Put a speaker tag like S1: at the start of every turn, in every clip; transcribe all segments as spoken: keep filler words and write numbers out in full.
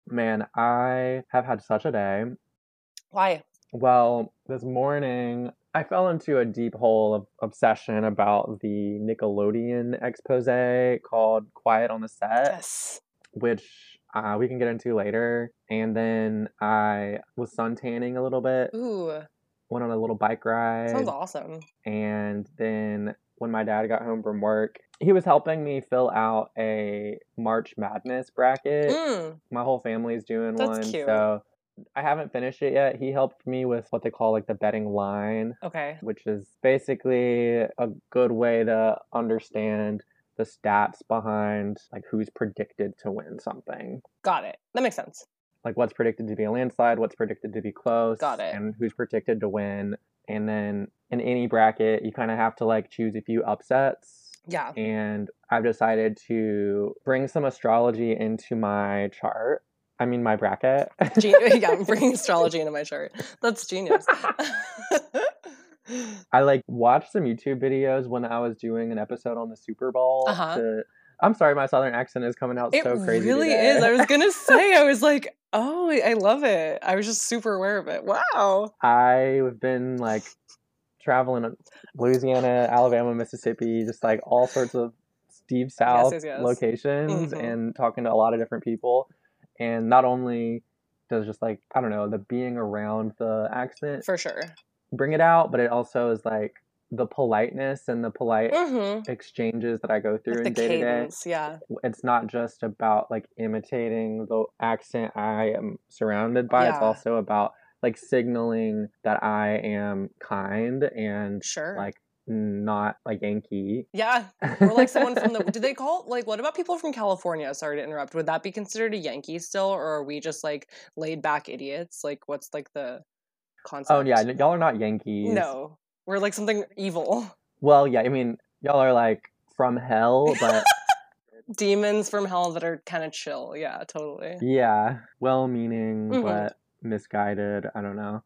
S1: Man, I have had such a day.
S2: Why?
S1: Well, this morning I fell into a deep hole of obsession about the Nickelodeon expose called Quiet on the Set,
S2: Yes.
S1: which uh, we can get into later. And then I was suntanning a little bit,
S2: Ooh,
S1: went on a little bike
S2: sounds
S1: ride,
S2: awesome.
S1: and then when my dad got home from work, he was helping me fill out a March Madness bracket.
S2: Mm,
S1: My whole family's doing
S2: that's
S1: one,
S2: cute.
S1: so I haven't finished it yet. He helped me with what they call like the betting line,
S2: Okay,
S1: which is basically a good way to understand the stats behind like who's predicted to win something.
S2: got it. That makes sense.
S1: Like what's predicted to be a landslide, what's predicted to be close,
S2: Got it.
S1: and who's predicted to win. And then in any bracket, you kind of have to like choose a few upsets.
S2: Yeah.
S1: And I've decided to bring some astrology into my chart. I mean, my bracket.
S2: Gen- yeah, I'm bringing astrology into my chart. That's genius.
S1: I like watched some YouTube videos when I was doing an episode on the Super Bowl.
S2: Uh-huh.
S1: To I'm sorry, my southern accent is coming out
S2: It
S1: so crazy
S2: really
S1: today.
S2: is. I was gonna say, I was like, oh, I love it. I was just super aware of it. Wow.
S1: I've been like traveling Louisiana, Alabama, Mississippi, just like all sorts of Steve
S2: Yes,
S1: South
S2: yes, yes.
S1: locations
S2: Mhm.
S1: and talking to a lot of different people. And not only does just like, I don't know, the being around the accent
S2: For sure.
S1: bring it out, but it also is like the politeness and the polite
S2: Mm-hmm.
S1: exchanges that I go through
S2: Like the
S1: in day to day.
S2: cadence, yeah.
S1: It's not just about like imitating the accent I am surrounded by. It's
S2: Yeah.
S1: also about like signaling that I am kind and
S2: Sure.
S1: like not like Yankee.
S2: Yeah. Or like someone from the do they call like what about people from California? Sorry to interrupt. Would that be considered a Yankee still, or are we just like laid back idiots? Like what's like the
S1: Oh yeah,
S2: concept?
S1: y'all are not Yankees.
S2: No. We're like something evil.
S1: Well, yeah, I mean y'all are like from hell, but
S2: Demons from hell that are kind of chill. Yeah, totally.
S1: yeah, well-meaning
S2: Mhm.
S1: but misguided. I don't know.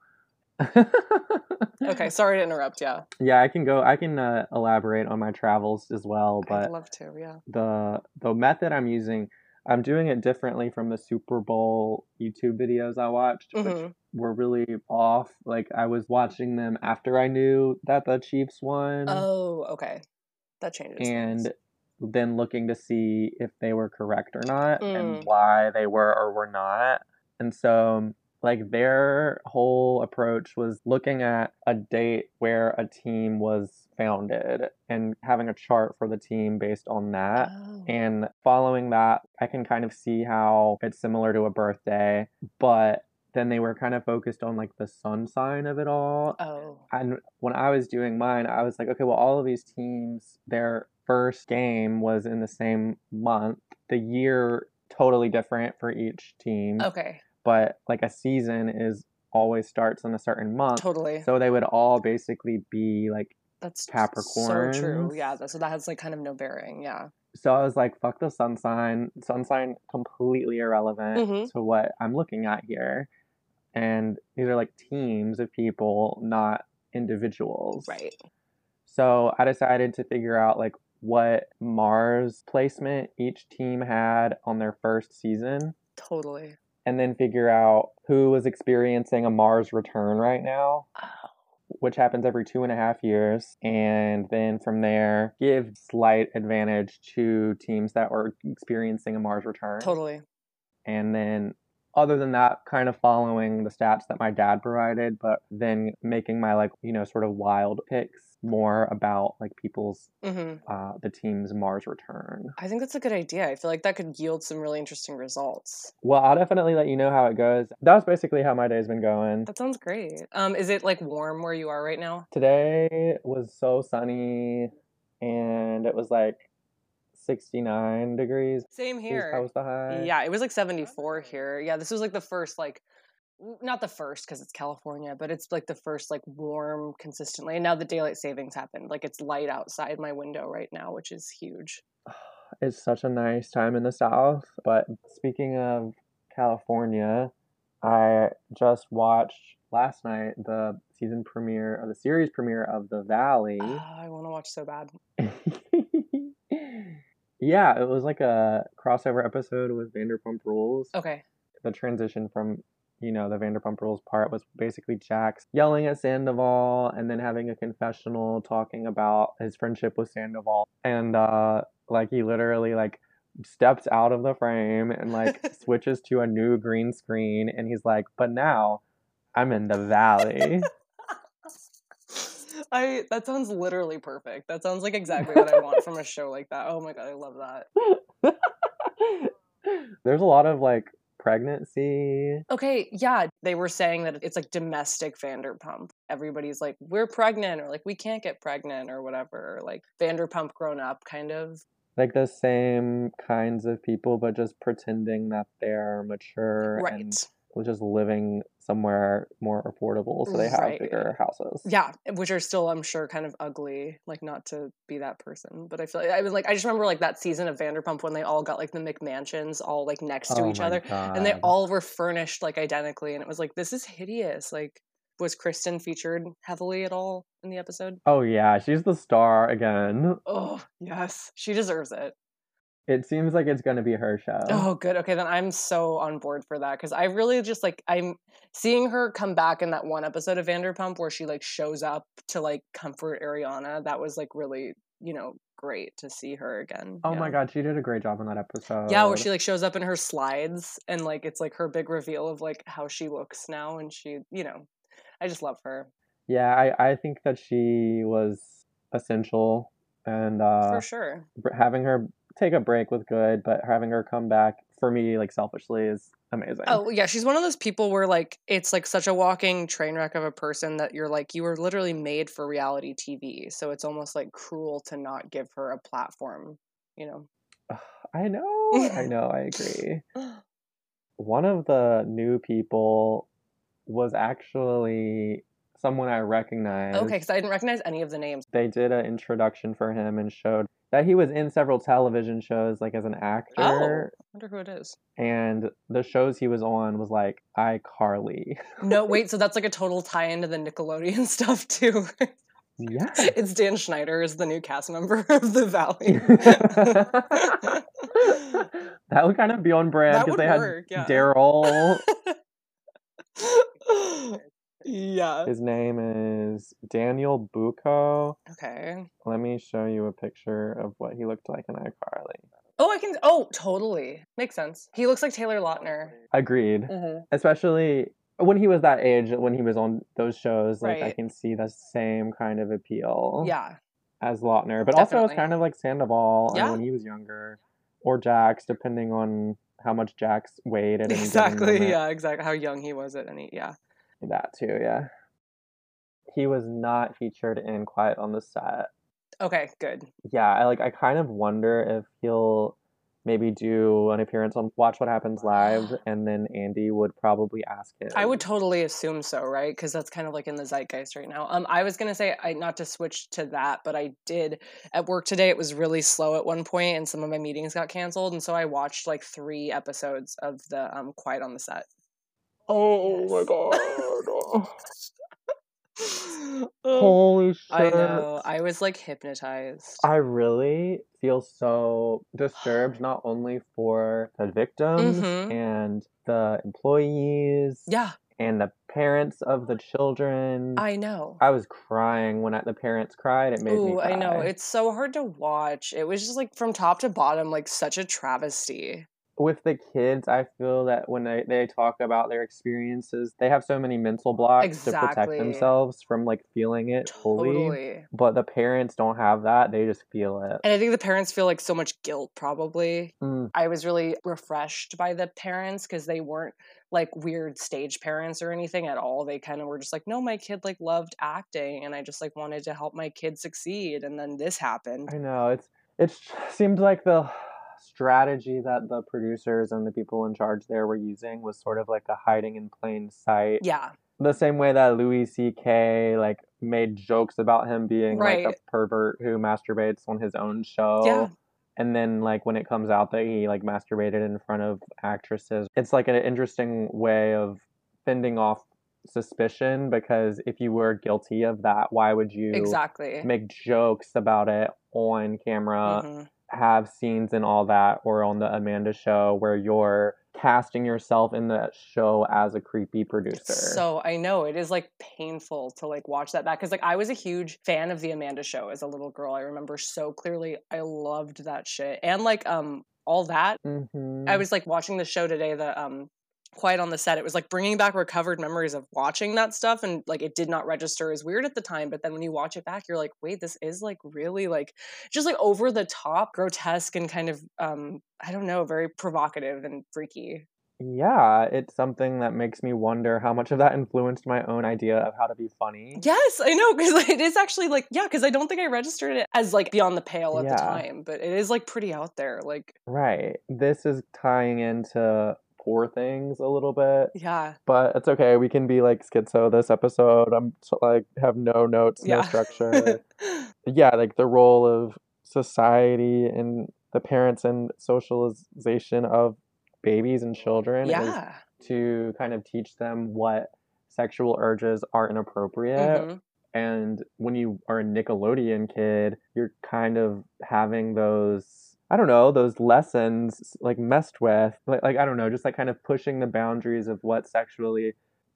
S2: Okay, sorry to interrupt. Yeah.
S1: Yeah, I can go. I can uh, elaborate on my travels as well,
S2: I'd
S1: but
S2: love to. Yeah.
S1: the the method I'm using, I'm doing it differently from the Super Bowl YouTube videos I watched, which
S2: Mhm.
S1: were really off. Like I was watching them after I knew that the Chiefs won,
S2: Oh, okay. That changes things.
S1: and then looking to see if they were correct or not, and
S2: Mm.
S1: why they were or were not. And so like their whole approach was looking at a date where a team was founded and having a chart for the team based on that.
S2: Oh.
S1: And following that, I can kind of see how it's similar to a birthday, but then they were kind of focused on like the sun sign of it all.
S2: Oh.
S1: And when I was doing mine, I was like, okay, well, all of these teams, their first game was in the same month. The year totally different for each team,
S2: Okay.
S1: but like a season is always starts in a certain month.
S2: Totally.
S1: So they would all basically be like
S2: That's so
S1: Capricorns.
S2: true. Yeah, that, so that has like kind of no bearing. Yeah.
S1: So I was like, fuck the sun sign. Sun sign completely irrelevant
S2: Mhm.
S1: to what I'm looking at here. And these are like teams of people, not individuals.
S2: Right.
S1: So I decided to figure out like what Mars placement each team had on their first season,
S2: Totally.
S1: and then figure out who was experiencing a Mars return right now,
S2: Oh.
S1: which happens every two and a half years. And then from there, give slight advantage to teams that were experiencing a Mars return.
S2: Totally.
S1: And then other than that, kind of following the stats that my dad provided, but then making my like, you know, sort of wild picks more about like people's
S2: Mhm.
S1: uh the team's Mars return.
S2: I think that's a good idea. I feel like that could yield some really interesting results.
S1: Well, I'll definitely let you know how it goes. That was basically how my day's been going.
S2: That sounds great. Um, is it like warm where you are right now?
S1: Today was so sunny and it was like sixty-nine degrees.
S2: Same
S1: That
S2: here.
S1: was the high.
S2: Yeah, it was like seventy-four here. Yeah, this was like the first like w- not the first because it's California, but it's like the first like warm consistently. And now the daylight savings happened. Like it's light outside my window right now, which is huge.
S1: It's such a nice time in the South. But speaking of California, I just watched last night the season premiere or the series premiere of The Valley.
S2: Ah, I want to watch so bad.
S1: Yeah, it was like a crossover episode with Vanderpump Rules.
S2: Okay.
S1: the transition from, you know, the Vanderpump Rules part was basically Jax yelling at Sandoval and then having a confessional talking about his friendship with Sandoval. And, uh, like, he literally, like, steps out of the frame and, like, switches to a new green screen. And he's like, but now I'm in the valley.
S2: I that sounds literally perfect. That sounds like exactly what I want from a show like that. Oh my god, I love that.
S1: There's a lot of like pregnancy.
S2: Okay, yeah, they were saying that it's like domestic Vanderpump. Everybody's like, we're pregnant, or like we can't get pregnant, or whatever. Like Vanderpump grown up, kind of.
S1: Like the same kinds of people, but just pretending that they're mature
S2: Right.
S1: and just living somewhere more affordable, so they have
S2: Right.
S1: bigger houses.
S2: Yeah, which are still, I'm sure, kind of ugly. Like, not to be that person, but I feel like I was like, I just remember like that season of Vanderpump when they all got like the McMansions all like next to
S1: Oh
S2: each
S1: my
S2: other,
S1: God.
S2: and they all were furnished like identically, and it was like, this is hideous. Like, was Kristen featured heavily at all in the episode?
S1: Oh yeah, she's the star again.
S2: Oh yes, she deserves it.
S1: It seems like it's going to be her show.
S2: Oh, good. Okay, then I'm so on board for that because I really just like I'm seeing her come back in that one episode of Vanderpump where she like shows up to like comfort Ariana. That was like really, you know, great to see her again.
S1: Oh
S2: yeah.
S1: my God, she did a great job in that episode.
S2: Yeah, where she like shows up in her slides and like it's like her big reveal of like how she looks now, and she, you know, I just love her.
S1: Yeah, I I think that she was essential, and uh,
S2: For sure.
S1: having her take a break was good, but having her come back for me, like selfishly, is amazing.
S2: Oh yeah, she's one of those people where like it's like such a walking train wreck of a person that you're like you were literally made for reality T V, so it's almost like cruel to not give her a platform, you know.
S1: I know, I know, I agree. One of the new people was actually someone I recognized.
S2: Okay, because I didn't recognize any of the names.
S1: They did an introduction for him and showed that he was in several television shows, like as an actor.
S2: Oh, I wonder who it is.
S1: And the shows he was on was like iCarly.
S2: No, wait, so that's like a total tie into the Nickelodeon stuff too.
S1: Yeah.
S2: It's Dan Schneider is the new cast member of The Valley.
S1: That would kind of be on brand because they
S2: work,
S1: had
S2: yeah.
S1: Daryl.
S2: Yeah.
S1: His name is Daniel Bucco.
S2: Okay.
S1: Let me show you a picture of what he looked like in iCarly.
S2: Oh, I can. Oh, totally. Makes sense. He looks like Taylor Lautner.
S1: Agreed.
S2: Mm-hmm.
S1: Especially when he was that age, when he was on those shows, like
S2: Right.
S1: I can see the same kind of appeal.
S2: Yeah.
S1: As Lautner, but also
S2: Definitely.
S1: it's kind of like Sandoval
S2: Yeah.
S1: when he was younger, or Jax, depending on how much Jax weighed at any given
S2: Exactly.
S1: moment.
S2: Yeah. Exactly. How young he was at any. Yeah.
S1: That too, yeah. He was not featured in Quiet on the Set.
S2: Okay. Good.
S1: Yeah, I like. I kind of wonder if he'll maybe do an appearance on Watch What Happens Live, and then Andy would probably ask him.
S2: I would totally assume so, right? Because that's kind of like in the zeitgeist right now. Um, I was gonna say, I not to switch to that, but I did at work today. It was really slow at one point, and some of my meetings got canceled, and so I watched like three episodes of the um Quiet on the Set.
S1: Oh my
S2: Yes.
S1: god!
S2: Oh,
S1: Holy shit!
S2: I know. I was like hypnotized.
S1: I really feel so disturbed, not only for the victims
S2: Mhm.
S1: and the employees,
S2: Yeah,
S1: and the parents of the children.
S2: I know.
S1: I was crying when I, the parents cried. It made me
S2: Ooh,
S1: cry.
S2: I know. It's so hard to watch. It was just like from top to bottom, like such a travesty.
S1: With the kids, I feel that when they, they talk about their experiences, they have so many mental blocks to protect
S2: Exactly.
S1: themselves from like feeling it fully.
S2: Totally.
S1: But the parents don't have that. They just feel it.
S2: And I think the parents feel like so much guilt, probably.
S1: Mm.
S2: I was really refreshed by the parents because they weren't like weird stage parents or anything at all. They kind of were just like, no, my kid like loved acting and I just like wanted to help my kid succeed. And then this happened.
S1: I know. It's it seemed like the strategy that the producers and the people in charge there were using was sort of like a hiding in plain sight.
S2: Yeah.
S1: The same way that Louis C K like made jokes about him being
S2: Right.
S1: like a pervert who masturbates on his own show.
S2: Yeah.
S1: And then like when it comes out that he like masturbated in front of actresses, it's like an interesting way of fending off suspicion, because if you were guilty of that, why would you
S2: Exactly.
S1: make jokes about it on camera,
S2: Mhm.
S1: have scenes and all that, or on the Amanda show where you're casting yourself in that show as a creepy producer.
S2: So I know it is like painful to like watch that back because like I was a huge fan of the Amanda Show as a little girl. I remember so clearly. I loved that shit and like um all that.
S1: Mm-hmm.
S2: I was like watching the show today. The um Quiet on the Set. It was like bringing back recovered memories of watching that stuff, and like it did not register as weird at the time. But then when you watch it back, you're like, wait, this is like really like just like over the top, grotesque, and kind of um I don't know, very provocative and freaky.
S1: Yeah, it's something that makes me wonder how much of that influenced my own idea of how to be funny.
S2: Yes, I know, because it is actually like, yeah, because I don't think I registered it as like beyond the pale at
S1: Yeah.
S2: the time, but it is like pretty out there. Like,
S1: right. This is tying into Poor Things a little bit.
S2: Yeah.
S1: But it's okay. We can be like schizo this episode. I'm so, like have no notes,
S2: Yeah.
S1: no structure. Yeah, like the role of society and the parents and socialization of babies and children
S2: Yeah.
S1: is to kind of teach them what sexual urges are inappropriate.
S2: Mm-hmm.
S1: And when you are a Nickelodeon kid, you're kind of having those, I don't know, those lessons like messed with. Like, like I don't know, just like kind of pushing the boundaries of what's sexually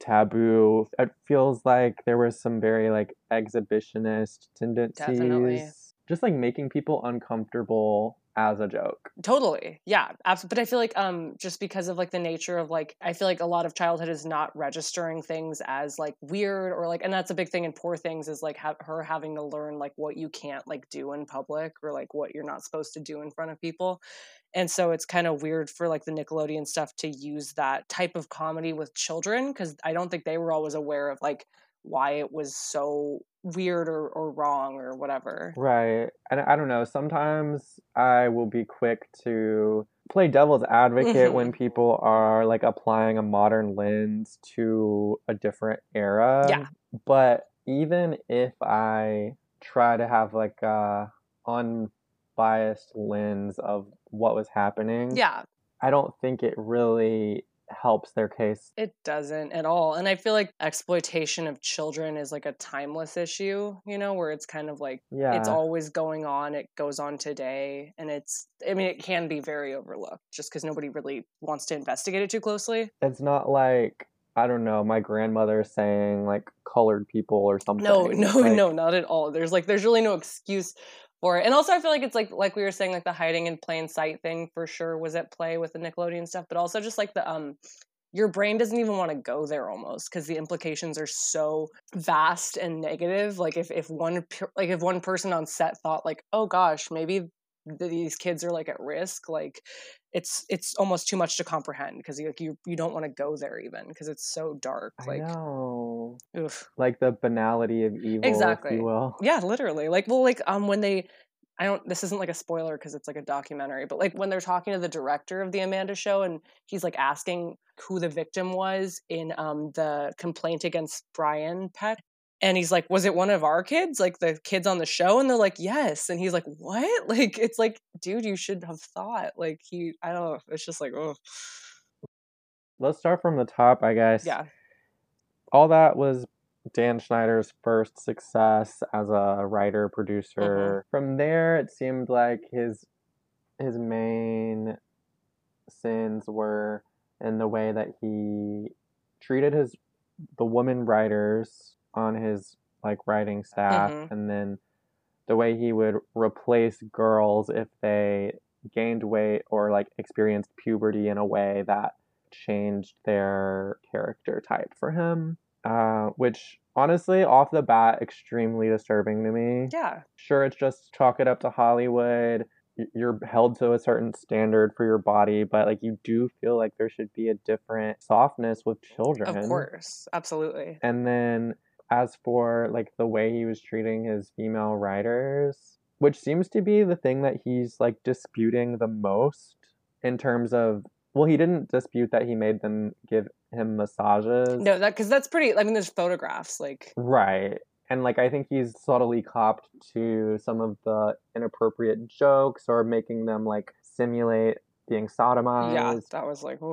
S1: taboo. It feels like there were some very like exhibitionist tendencies.
S2: Definitely.
S1: Just like making people uncomfortable as a joke.
S2: Totally. Yeah. Absolutely. But I feel like um just because of like the nature of like I feel like a lot of childhood is not registering things as like weird or like and that's a big thing in Poor Things is like ha- her having to learn like what you can't like do in public or like what you're not supposed to do in front of people. And so it's kind of weird for like the Nickelodeon stuff to use that type of comedy with children because I don't think they were always aware of like why it was so weird or, or wrong or whatever.
S1: Right. And I don't know, sometimes I will be quick to play devil's advocate
S2: Mm-hmm.
S1: when people are like applying a modern lens to a different era.
S2: Yeah.
S1: But even if I try to have like a unbiased lens of what was happening,
S2: Yeah.
S1: I don't think it really helps their case.
S2: It doesn't at all. And I feel like exploitation of children is like a timeless issue, you know, where it's kind of like
S1: Yeah.
S2: it's always going on. It goes on today. And it's, I mean, it can be very overlooked just because nobody really wants to investigate it too closely.
S1: It's not like, I don't know, my grandmother saying like colored people or something.
S2: No, no,
S1: like,
S2: no, not at all. There's like, there's really no excuse for it. And also I feel like it's like, like we were saying, like the hiding in plain sight thing for sure was at play with the Nickelodeon stuff, but also just like the, um, your brain doesn't even want to go there almost because the implications are so vast and negative. Like if, if one like if one person on set thought like, oh gosh, maybe these kids are like at risk, like it's it's almost too much to comprehend because you, like you you don't want to go there even because it's so dark. Like,
S1: I know.
S2: Oof.
S1: Like the banality of evil,
S2: Exactly.
S1: if you will.
S2: Yeah, literally. Like, well, like um when they I don't, this isn't like a spoiler because it's like a documentary, but like when they're talking to the director of the Amanda Show and he's like asking who the victim was in um the complaint against Brian Peck. And he's like, was it one of our kids? Like the kids on the show? And they're like, yes. And he's like, what? Like, it's like, dude, you should have thought. Like he, I don't know. It's just like, oh.
S1: Let's start from the top, I guess.
S2: Yeah.
S1: All that was Dan Schneider's first success as a writer producer. Mm-hmm. From there, it seemed like his his main sins were in the way that he treated his the women writers on his like writing staff, mm-hmm. and then the way he would replace girls if they gained weight or like experienced puberty in a way that changed their character type for him. Uh, which honestly, off the bat, extremely disturbing to me.
S2: Yeah.
S1: Sure, it's just chalk it up to Hollywood. You're held to a certain standard for your body, but like you do feel like there should be a different softness with children.
S2: Of course, absolutely.
S1: And then as for like the way he was treating his female writers, which seems to be the thing that he's like disputing the most in terms of, well, he didn't dispute that he made them give him massages.
S2: No, that because that's pretty. I mean, there's photographs, like
S1: right, and like I think he's subtly copped to some of the inappropriate jokes or making them like simulate being sodomized.
S2: Yeah, that was like, oof.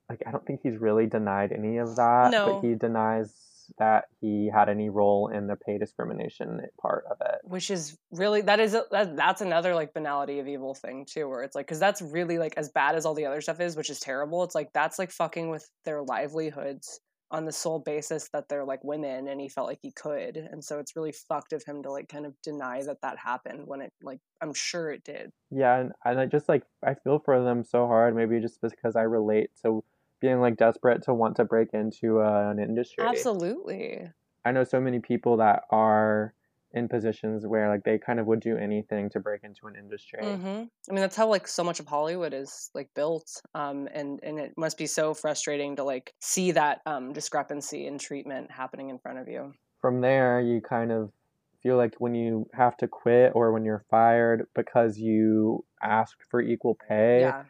S1: like, I don't think he's really denied any of that, but
S2: No.
S1: he denies that he had any role in the pay discrimination part of it.
S2: Which is really, that is a, that, that's another like banality of evil thing too, where it's like, because that's really like as bad as all the other stuff is, which is terrible. It's like that's like fucking with their livelihoods on the sole basis that they're like women, and he felt like he could, and so it's really fucked of him to like kind of deny that that happened when it, like, I'm sure it did.
S1: Yeah, and, and I just like I feel for them so hard, maybe just because I relate to being like desperate to want to break into uh, an industry.
S2: Absolutely.
S1: I know so many people that are in positions where like they kind of would do anything to break into an industry.
S2: Mm-hmm. I mean, that's how like so much of Hollywood is like built, um, and and it must be so frustrating to like see that um, discrepancy in treatment happening in front of you.
S1: From there, you kind of feel like when you have to quit or when you're fired because you asked for equal pay,
S2: Yeah.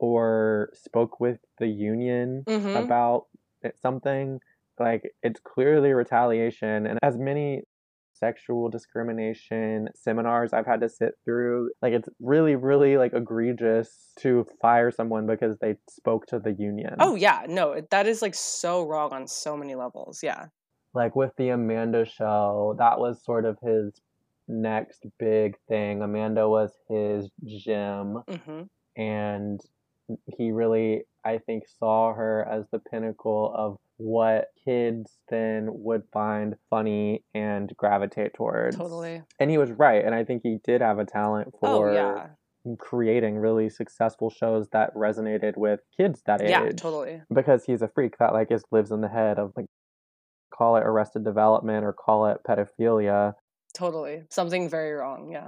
S1: or spoke with the union
S2: Mm-hmm.
S1: about something, like it's clearly retaliation. And as many sexual discrimination seminars I've had to sit through, like it's really really like egregious to fire someone because they spoke to the union.
S2: Oh yeah, no, that is like so wrong on so many levels. Yeah.
S1: Like with the Amanda show, that was sort of his next big thing. Amanda was his gym.
S2: Mm-hmm.
S1: And he really, I think, saw her as the pinnacle of what kids then would find funny and gravitate towards.
S2: Totally.
S1: And he was right. And I think he did have a talent for
S2: oh, yeah.
S1: creating really successful shows that resonated with kids that age.
S2: Yeah, totally.
S1: Because he's a freak that like is lives in the head of like, call it Arrested Development or call it pedophilia.
S2: Totally. Something very wrong, yeah.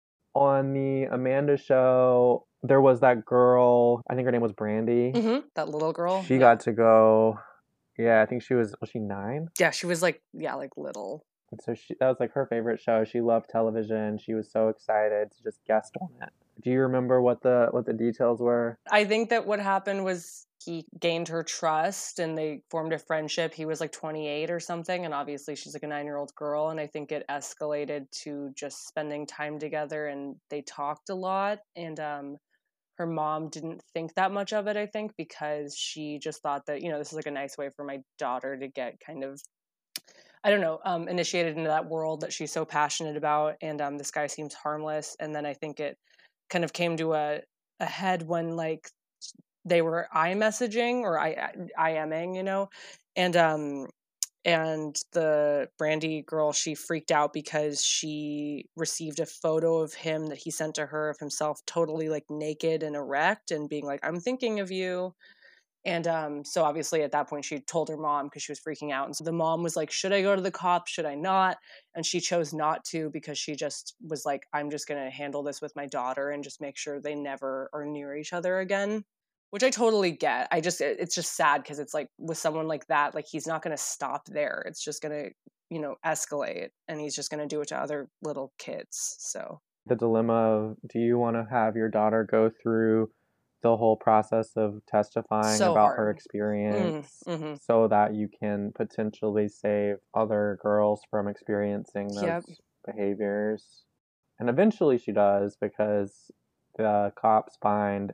S1: On the Amanda show, there was that girl, I think her name was Brandy.
S2: Mm-hmm. That little girl.
S1: She
S2: yeah.
S1: got to go, yeah, I think she was, was she nine?
S2: Yeah, she was like, yeah, like little.
S1: And so she, that was like her favorite show. She loved television. She was so excited to just guest on it. Do you remember what the what the details were?
S2: I think that what happened was he gained her trust and they formed a friendship. He was like twenty-eight or something, and obviously she's like a nine-year-old girl, and I think it escalated to just spending time together, and they talked a lot, and um her mom didn't think that much of it, I think, because she just thought that, you know, this is like a nice way for my daughter to get kind of, I don't know, um, initiated into that world that she's so passionate about. And um, this guy seems harmless. And then I think it kind of came to a, a head when like they were iMessaging or I, IMing, you know, and um, and the Brandy girl, she freaked out because she received a photo of him that he sent to her of himself totally like naked and erect and being like, I'm thinking of you. And um, so obviously at that point she told her mom because she was freaking out. And so the mom was like, should I go to the cops? Should I not? And she chose not to because she just was like, I'm just going to handle this with my daughter and just make sure they never are near each other again, which I totally get. I just, it's just sad because it's like with someone like that, like he's not going to stop there. It's just going to, you know, escalate, and he's just going to do it to other little kids. So
S1: the dilemma of, do you want to have your daughter go through the whole process of testifying
S2: so
S1: about
S2: hard.
S1: her experience
S2: mm, mm-hmm.
S1: so that you can potentially save other girls from experiencing those
S2: Yep.
S1: behaviors? And eventually she does, because the cops find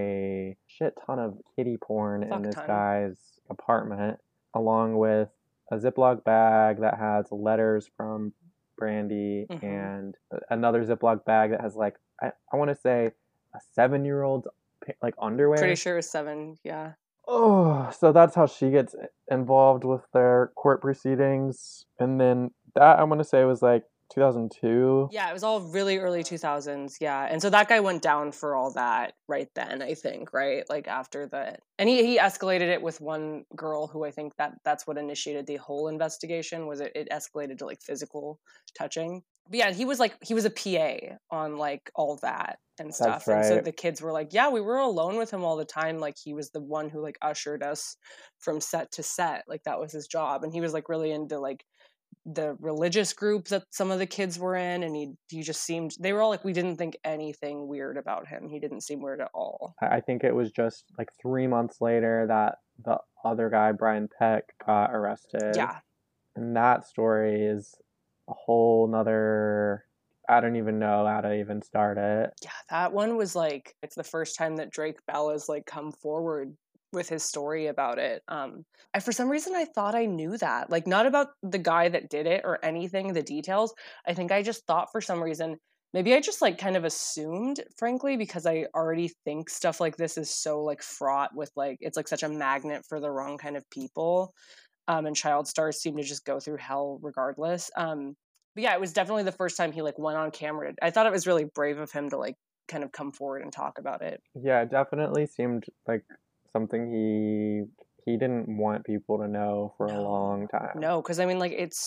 S1: a shit ton of kiddie porn
S2: Fuck
S1: in this
S2: ton.
S1: guy's apartment, along with a Ziploc bag that has letters from Brandy,
S2: Mhm.
S1: and another Ziploc bag that has like, I, I want to say a seven year old's like underwear.
S2: Pretty sure it was seven, yeah.
S1: Oh, so that's how she gets involved with their court proceedings. And then that, I want to say, was like two thousand two.
S2: Yeah, it was all really early two thousands, yeah. And so that guy went down for all that right then, I think, right? Like after the, and he, he escalated it with one girl who I think that that's what initiated the whole investigation, was it, it escalated to like physical touching. But yeah, he was like, he was a P A on like all that and stuff.
S1: That's right.
S2: And so the kids were like, yeah, we were alone with him all the time. Like he was the one who like ushered us from set to set. Like that was his job. And he was like really into like the religious group that some of the kids were in, and he he just seemed, they were all like, we didn't think anything weird about him. He didn't seem weird at all.
S1: I think it was just like three months later that the other guy, Brian Peck, got arrested.
S2: Yeah.
S1: And that story is a whole nother, I don't even know how to even start it.
S2: Yeah, that one was like, it's the first time that Drake Bell has like come forward with his story about it. Um, I, for some reason, I thought I knew that. Like, not about the guy that did it or anything, the details. I think I just thought for some reason, maybe I just like kind of assumed, frankly, because I already think stuff like this is so like fraught with like, it's like such a magnet for the wrong kind of people. Um, and child stars seem to just go through hell regardless. Um, but yeah, it was definitely the first time he like went on camera. I thought it was really brave of him to like kind of come forward and talk about it.
S1: Yeah, it definitely seemed like something he he didn't want people to know for a
S2: No.
S1: long time.
S2: No, because I mean, like, it's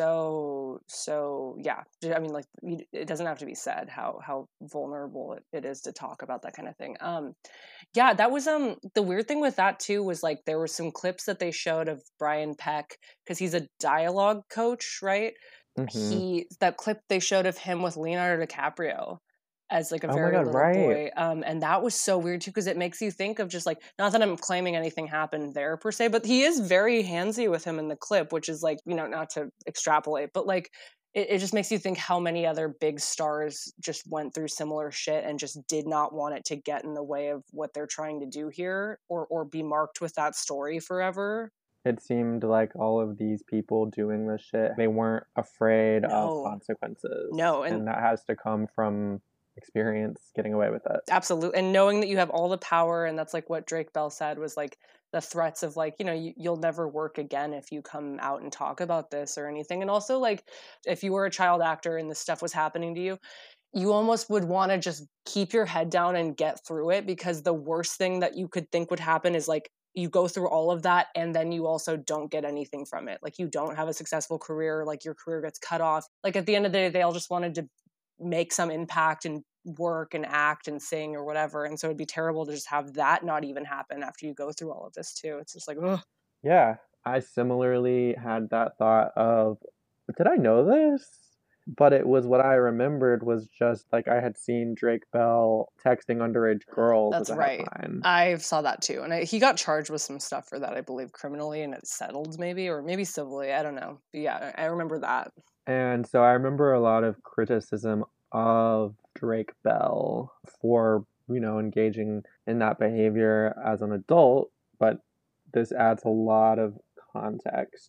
S2: so so yeah. I mean, like, you, it doesn't have to be said how how vulnerable it, it is to talk about that kind of thing. Um, yeah, that was um the weird thing with that too was like there were some clips that they showed of Brian Peck because he's a dialogue coach, right?
S1: Mm-hmm.
S2: He that clip they showed of him with Leonardo DiCaprio as like a
S1: Oh my
S2: very
S1: God,
S2: little
S1: right.
S2: boy. Um, and that was so weird too, because it makes you think of just like, not that I'm claiming anything happened there per se, but he is very handsy with him in the clip, which is like, you know, not to extrapolate, but like, it, it just makes you think how many other big stars just went through similar shit and just did not want it to get in the way of what they're trying to do here or, or be marked with that story forever.
S1: It seemed like all of these people doing this shit, they weren't afraid
S2: No.
S1: of consequences.
S2: No, and,
S1: and that has to come from experience getting away with it.
S2: Absolutely. And knowing that you have all the power, and that's like what Drake Bell said was like the threats of like, you know, you, you'll never work again if you come out and talk about this or anything. And also like if you were a child actor and this stuff was happening to you, you almost would want to just keep your head down and get through it, because the worst thing that you could think would happen is like you go through all of that and then you also don't get anything from it. Like you don't have a successful career, like your career gets cut off. Like at the end of the day, they all just wanted to make some impact and work and act and sing or whatever. And so it'd be terrible to just have that not even happen after you go through all of this too. It's just like, ugh.
S1: Yeah, I similarly had that thought of, did I know this? But it was what I remembered was just like I had seen Drake Bell texting underage girls.
S2: That's
S1: as a
S2: right.
S1: headline.
S2: I saw that too. And I, he got charged with some stuff for that, I believe, criminally, and it settled maybe, or maybe civilly. I don't know. But yeah, I remember that.
S1: And so I remember a lot of criticism of Drake Bell for, you know, engaging in that behavior as an adult, but this adds a lot of context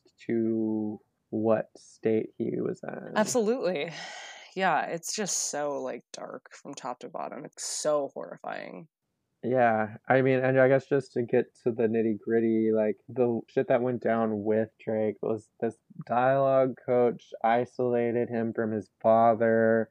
S1: to what state he was in.
S2: Absolutely. Yeah, it's just so like dark from top to bottom. It's so horrifying.
S1: Yeah, I mean, and I guess just to get to the nitty gritty, like the shit that went down with Drake was this dialogue coach isolated him from his father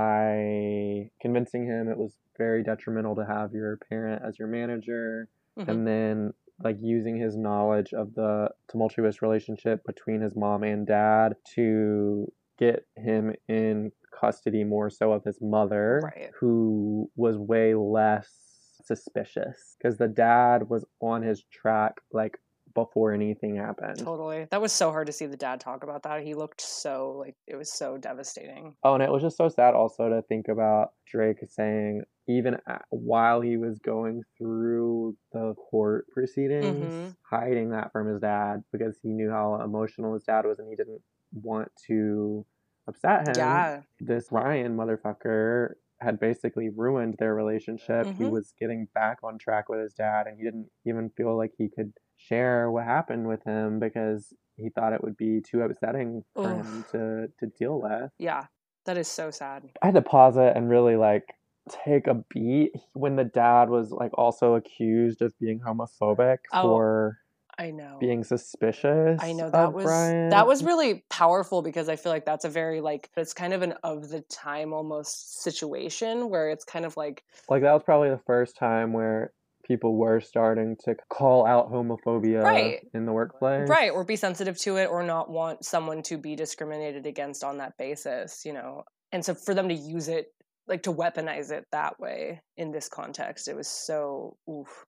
S1: by convincing him it was very detrimental to have your parent as your manager,
S2: Mhm.
S1: and then like using his knowledge of the tumultuous relationship between his mom and dad to get him in custody more so of his mother,
S2: Right.
S1: who was way less suspicious because the dad was on his track like before anything happened.
S2: Totally. That was so hard to see the dad talk about that. He looked so like it was so devastating.
S1: Oh, and it was just so sad also to think about Drake saying even at, while he was going through the court proceedings,
S2: mm-hmm.
S1: hiding that from his dad because he knew how emotional his dad was and he didn't want to upset him.
S2: Yeah.
S1: This Ryan motherfucker had basically ruined their relationship.
S2: Mm-hmm.
S1: He was getting back on track with his dad and he didn't even feel like he could share what happened with him because he thought it would be too upsetting for
S2: Oof.
S1: him to, to deal with.
S2: Yeah, that is so sad.
S1: I had to pause it and really like take a beat when the dad was like also accused of being homophobic
S2: Oh.
S1: for
S2: I know.
S1: being suspicious.
S2: I know that
S1: of
S2: was
S1: Brian.
S2: that was really powerful because I feel like that's a very like it's kind of an of the time almost situation where it's kind of like
S1: like that was probably the first time where people were starting to call out homophobia
S2: right.
S1: in the workplace.
S2: Right, or be sensitive to it or not want someone to be discriminated against on that basis, you know. And so for them to use it like to weaponize it that way in this context, it was so oof.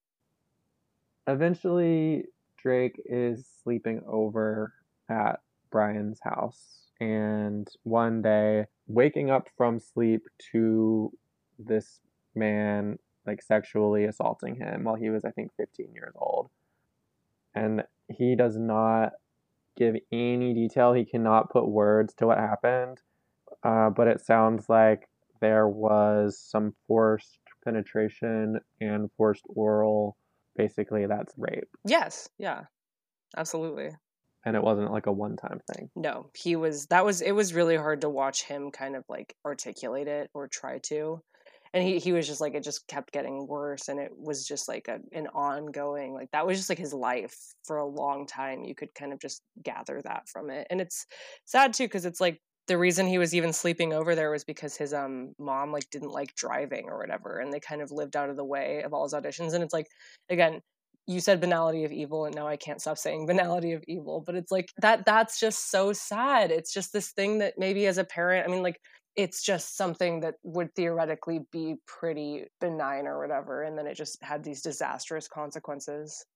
S1: Eventually Drake is sleeping over at Brian's house, and one day waking up from sleep to this man like sexually assaulting him while he was, I think, fifteen years old. And he does not give any detail. He cannot put words to what happened, uh, but it sounds like there was some forced penetration and forced oral basically that's rape.
S2: Yes, yeah, absolutely.
S1: And it wasn't like a one-time thing.
S2: No, he was, that was, it was really hard to watch him kind of like articulate it or try to. And he, he was just like, it just kept getting worse. And it was just like a, an ongoing, like that was just like his life for a long time. You could kind of just gather that from it. And it's sad too, because it's like the reason he was even sleeping over there was because his um mom like didn't like driving or whatever. And they kind of lived out of the way of all his auditions. And it's like, again, you said banality of evil, and now I can't stop saying banality of evil, but it's like that, that's just so sad. It's just this thing that maybe as a parent, I mean, like, it's just something that would theoretically be pretty benign or whatever. And then it just had these disastrous consequences.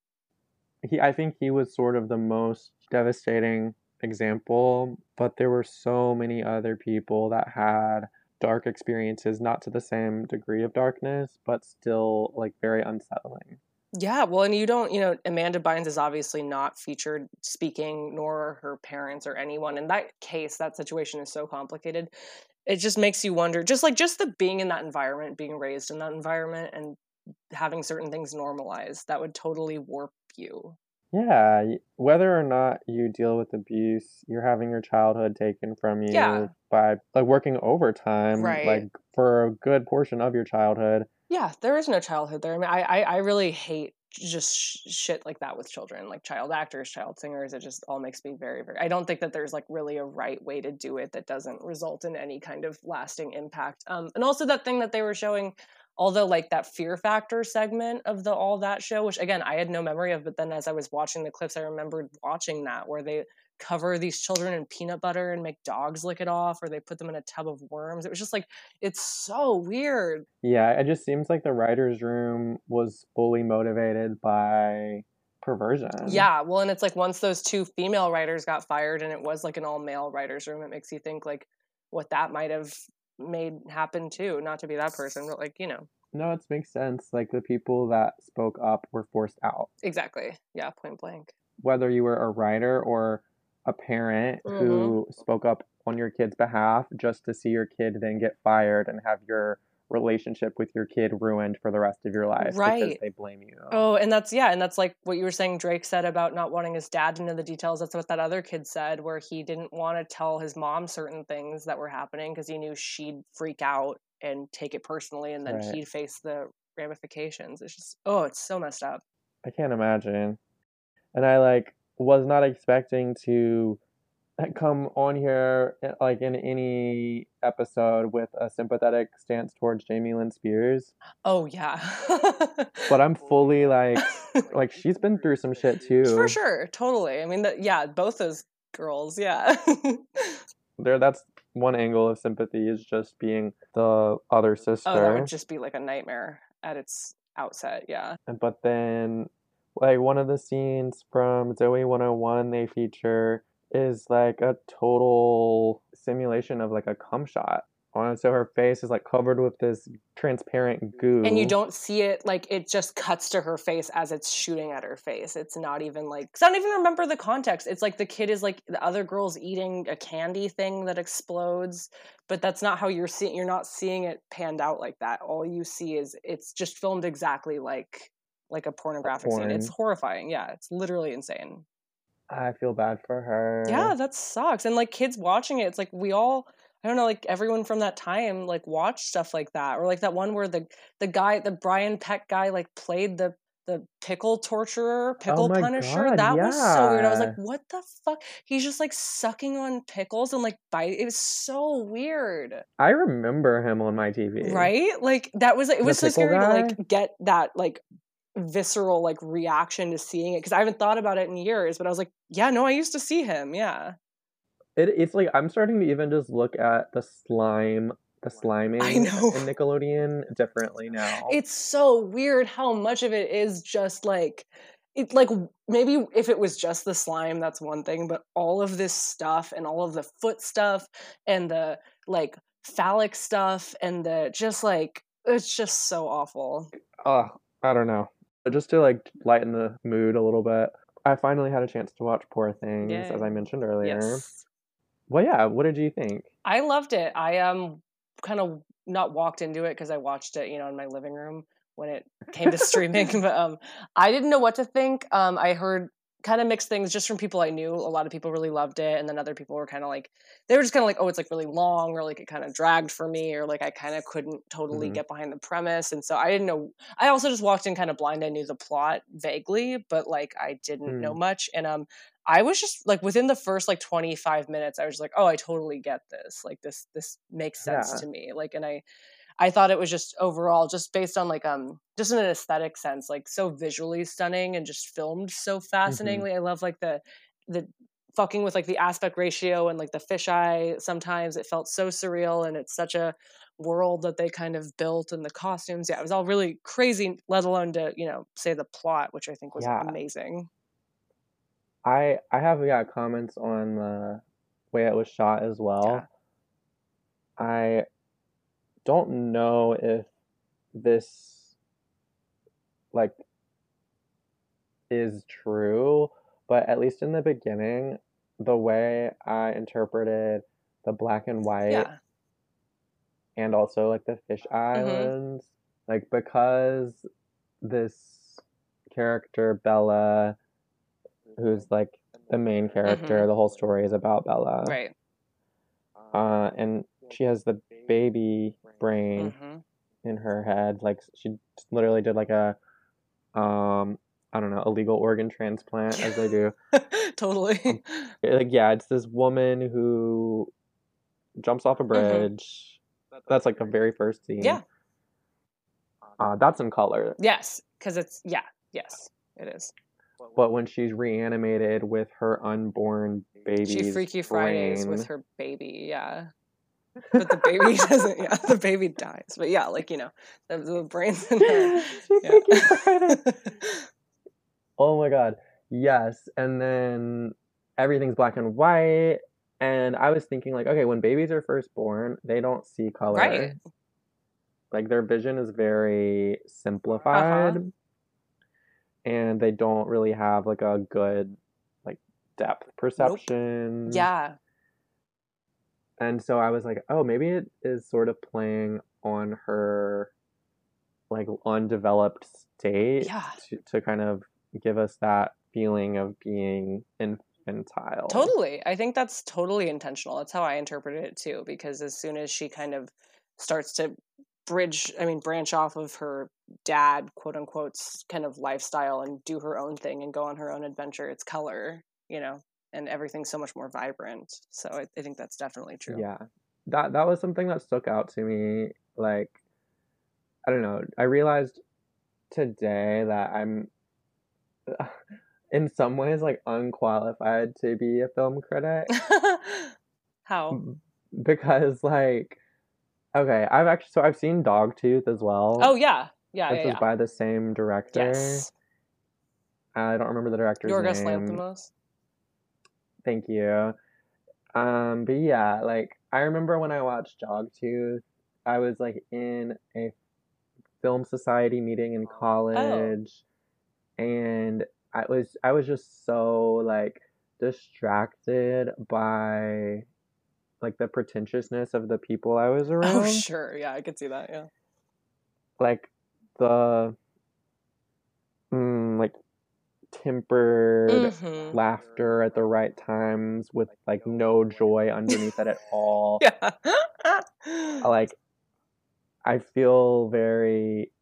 S1: He, I think he was sort of the most devastating example, but there were so many other people that had dark experiences, not to the same degree of darkness, but still like very unsettling.
S2: Yeah, well, and you don't, you know, Amanda Bynes is obviously not featured speaking, nor her parents or anyone. In that case, that situation is so complicated. It just makes you wonder, just like just the being in that environment, being raised in that environment and having certain things normalized, that would totally warp you.
S1: Yeah, whether or not you deal with abuse, you're having your childhood taken from you
S2: yeah.
S1: by like working overtime,
S2: right.
S1: like for a good portion of your childhood.
S2: Yeah, there is no childhood there. I mean, I I, I really hate just sh- shit like that with children, like child actors, child singers. It just all makes me very, very. I don't think that there's like really a right way to do it that doesn't result in any kind of lasting impact. Um, and also that thing that they were showing, although like that Fear Factor segment of the All That show, which again I had no memory of, but then as I was watching the clips, I remembered watching that where they cover these children in peanut butter and make dogs lick it off, or they put them in a tub of worms. It was just like, it's so weird.
S1: Yeah, it just seems like the writer's room was fully motivated by perversion.
S2: Yeah, well, and it's like once those two female writers got fired and it was like an all-male writer's room, it makes you think like what that might have made happen too. Not to be that person, but like, you know.
S1: No, it makes sense. Like the people that spoke up were forced out.
S2: Exactly. Yeah, point blank.
S1: Whether you were a writer or a parent mm-hmm. who spoke up on your kid's behalf just to see your kid then get fired and have your relationship with your kid ruined for the rest of your life
S2: right.
S1: because they blame you.
S2: Oh, and that's, yeah, and that's like what you were saying Drake said about not wanting his dad to know the details. That's what that other kid said, where he didn't want to tell his mom certain things that were happening because he knew she'd freak out and take it personally, and then right. he'd face the ramifications. It's just, oh, it's so messed up.
S1: I can't imagine. And I like was not expecting to come on here like in any episode with a sympathetic stance towards Jamie Lynn Spears.
S2: Oh yeah.
S1: But I'm fully like like she's been through some shit too.
S2: For sure, totally. I mean, that yeah, both those girls, yeah.
S1: There, that's one angle of sympathy, is just being the other sister.
S2: Oh, that would just be like a nightmare at its outset, yeah.
S1: But then, like, one of the scenes from Zoe one oh one they feature is like a total simulation of like a cum shot. So her face is like covered with this transparent goo.
S2: And you don't see it, like it just cuts to her face as it's shooting at her face. It's not even like, because I don't even remember the context. It's like the kid is like, the other girl's eating a candy thing that explodes, but that's not how you're seeing, you're not seeing it panned out like that. All you see is it's just filmed exactly like, like a pornographic scene. It's horrifying. Yeah, it's literally insane.
S1: I feel bad for her.
S2: Yeah, that sucks. And like kids watching it, it's like we all, I don't know, like everyone from that time like watched stuff like that. Or like that one where the the guy, the Brian Peck guy, like played the the pickle torturer, pickle
S1: oh my
S2: punisher.
S1: God,
S2: that
S1: yeah.
S2: was so weird. I was like, what the fuck? He's just like sucking on pickles and like bite. It was so weird.
S1: I remember him on my T V.
S2: Right? Like that was, it
S1: The
S2: was so scary
S1: guy?
S2: to like get that like visceral like reaction to seeing it, because I haven't thought about it in years, but I was like, yeah, no, I used to see him. Yeah.
S1: It, it's like I'm starting to even just look at the slime, the sliming
S2: I know.
S1: in Nickelodeon differently now.
S2: It's so weird how much of it is just like, it like maybe if it was just the slime, that's one thing, but all of this stuff and all of the foot stuff and the like phallic stuff and the just like, it's just so awful.
S1: Oh, I don't know. But just to like lighten the mood a little bit, I finally had a chance to watch Poor Things,
S2: Yay.
S1: as I mentioned earlier.
S2: Yes.
S1: Well, yeah, what did you think?
S2: I loved it. I um kind of not walked into it because I watched it, you know, in my living room when it came to streaming. But um, I didn't know what to think. Um, I heard kind of mixed things just from people I knew. A lot of people really loved it, and then other people were kind of like, they were just kind of like, oh, it's like really long, or like it kind of dragged for me, or like I kind of couldn't totally
S1: Mm-hmm.
S2: get behind the premise. And so I didn't know. I also just walked in kind of blind. I knew the plot vaguely, but like I didn't know
S1: Mm.
S2: much. And um, I was just like within the first like twenty-five minutes, I was just like, oh, I totally get this. Like this, this makes sense
S1: Yeah.
S2: to me. Like, and I, I thought it was just overall, just based on like um, just in an aesthetic sense, like so visually stunning and just filmed so
S1: Mm-hmm.
S2: fascinatingly. I love like the the fucking with like the aspect ratio and like the fisheye. Sometimes it felt so surreal, and it's such a world that they kind of built, and the costumes. Yeah, it was all really crazy. Let alone to you know say the plot, which I think was
S1: Yeah.
S2: amazing.
S1: I I have yeah comments on the way it was shot as well.
S2: Yeah.
S1: I don't know if this like is true, but at least in the beginning, the way I interpreted the black and white
S2: Yeah.
S1: and also like the fish
S2: Mm-hmm.
S1: islands, like because this character Bella, who's like the main character,
S2: Mm-hmm.
S1: the whole story is about Bella.
S2: Right.
S1: Uh, and she has the baby brain
S2: Mm-hmm.
S1: in her head. Like she literally did like a, um, I don't know, illegal organ transplant as they do.
S2: Totally.
S1: Um, like yeah, it's this woman who jumps off a bridge. Mm-hmm. That's like the very first scene.
S2: Yeah.
S1: Uh, that's in color.
S2: Yes, because it's yeah, yes, it is.
S1: But when she's reanimated with her unborn baby's
S2: She Freaky Fridays
S1: brain,
S2: with her baby, yeah. But the baby doesn't. Yeah, the baby dies. But yeah, like you know, the, the brain's in her.
S1: She
S2: Yeah.
S1: Freaky Friday. Oh my god, yes. And then everything's black and white. And I was thinking, like, okay, when babies are first born, they don't see color.
S2: Right.
S1: Like, their vision is very simplified.
S2: Uh-huh.
S1: And they don't really have, like, a good, like, depth perception.
S2: Nope. Yeah.
S1: And so I was like, oh, maybe it is sort of playing on her, like, undeveloped state.
S2: Yeah.
S1: To, to kind of give us that feeling of being infantile.
S2: Totally. I think that's totally intentional. That's how I interpreted it too, because as soon as she kind of starts to bridge, I mean, branch off of her dad, quote unquote, kind of lifestyle and do her own thing and go on her own adventure, it's color, you know, and everything's so much more vibrant. So I, I think that's definitely true.
S1: Yeah. That, that was something that stuck out to me. Like, I don't know. I realized today that I'm in some ways like unqualified to be a film critic.
S2: How?
S1: Because like, okay, I've actually so I've seen Dogtooth as well.
S2: Oh yeah, yeah,
S1: which
S2: yeah,
S1: was
S2: yeah.
S1: by the same director.
S2: Yes.
S1: I don't remember the director's
S2: Yorgos
S1: name.
S2: Lanthimos.
S1: Thank you. Um, but yeah, like I remember when I watched Dogtooth, I was like in a film society meeting in college, oh. and I was I was just so like distracted by like the pretentiousness of the people I was around.
S2: Oh sure, yeah, I could see that. Yeah,
S1: like the mm, like tempered mm-hmm. laughter at the right times with like no joy underneath it at all.
S2: Yeah,
S1: like I feel very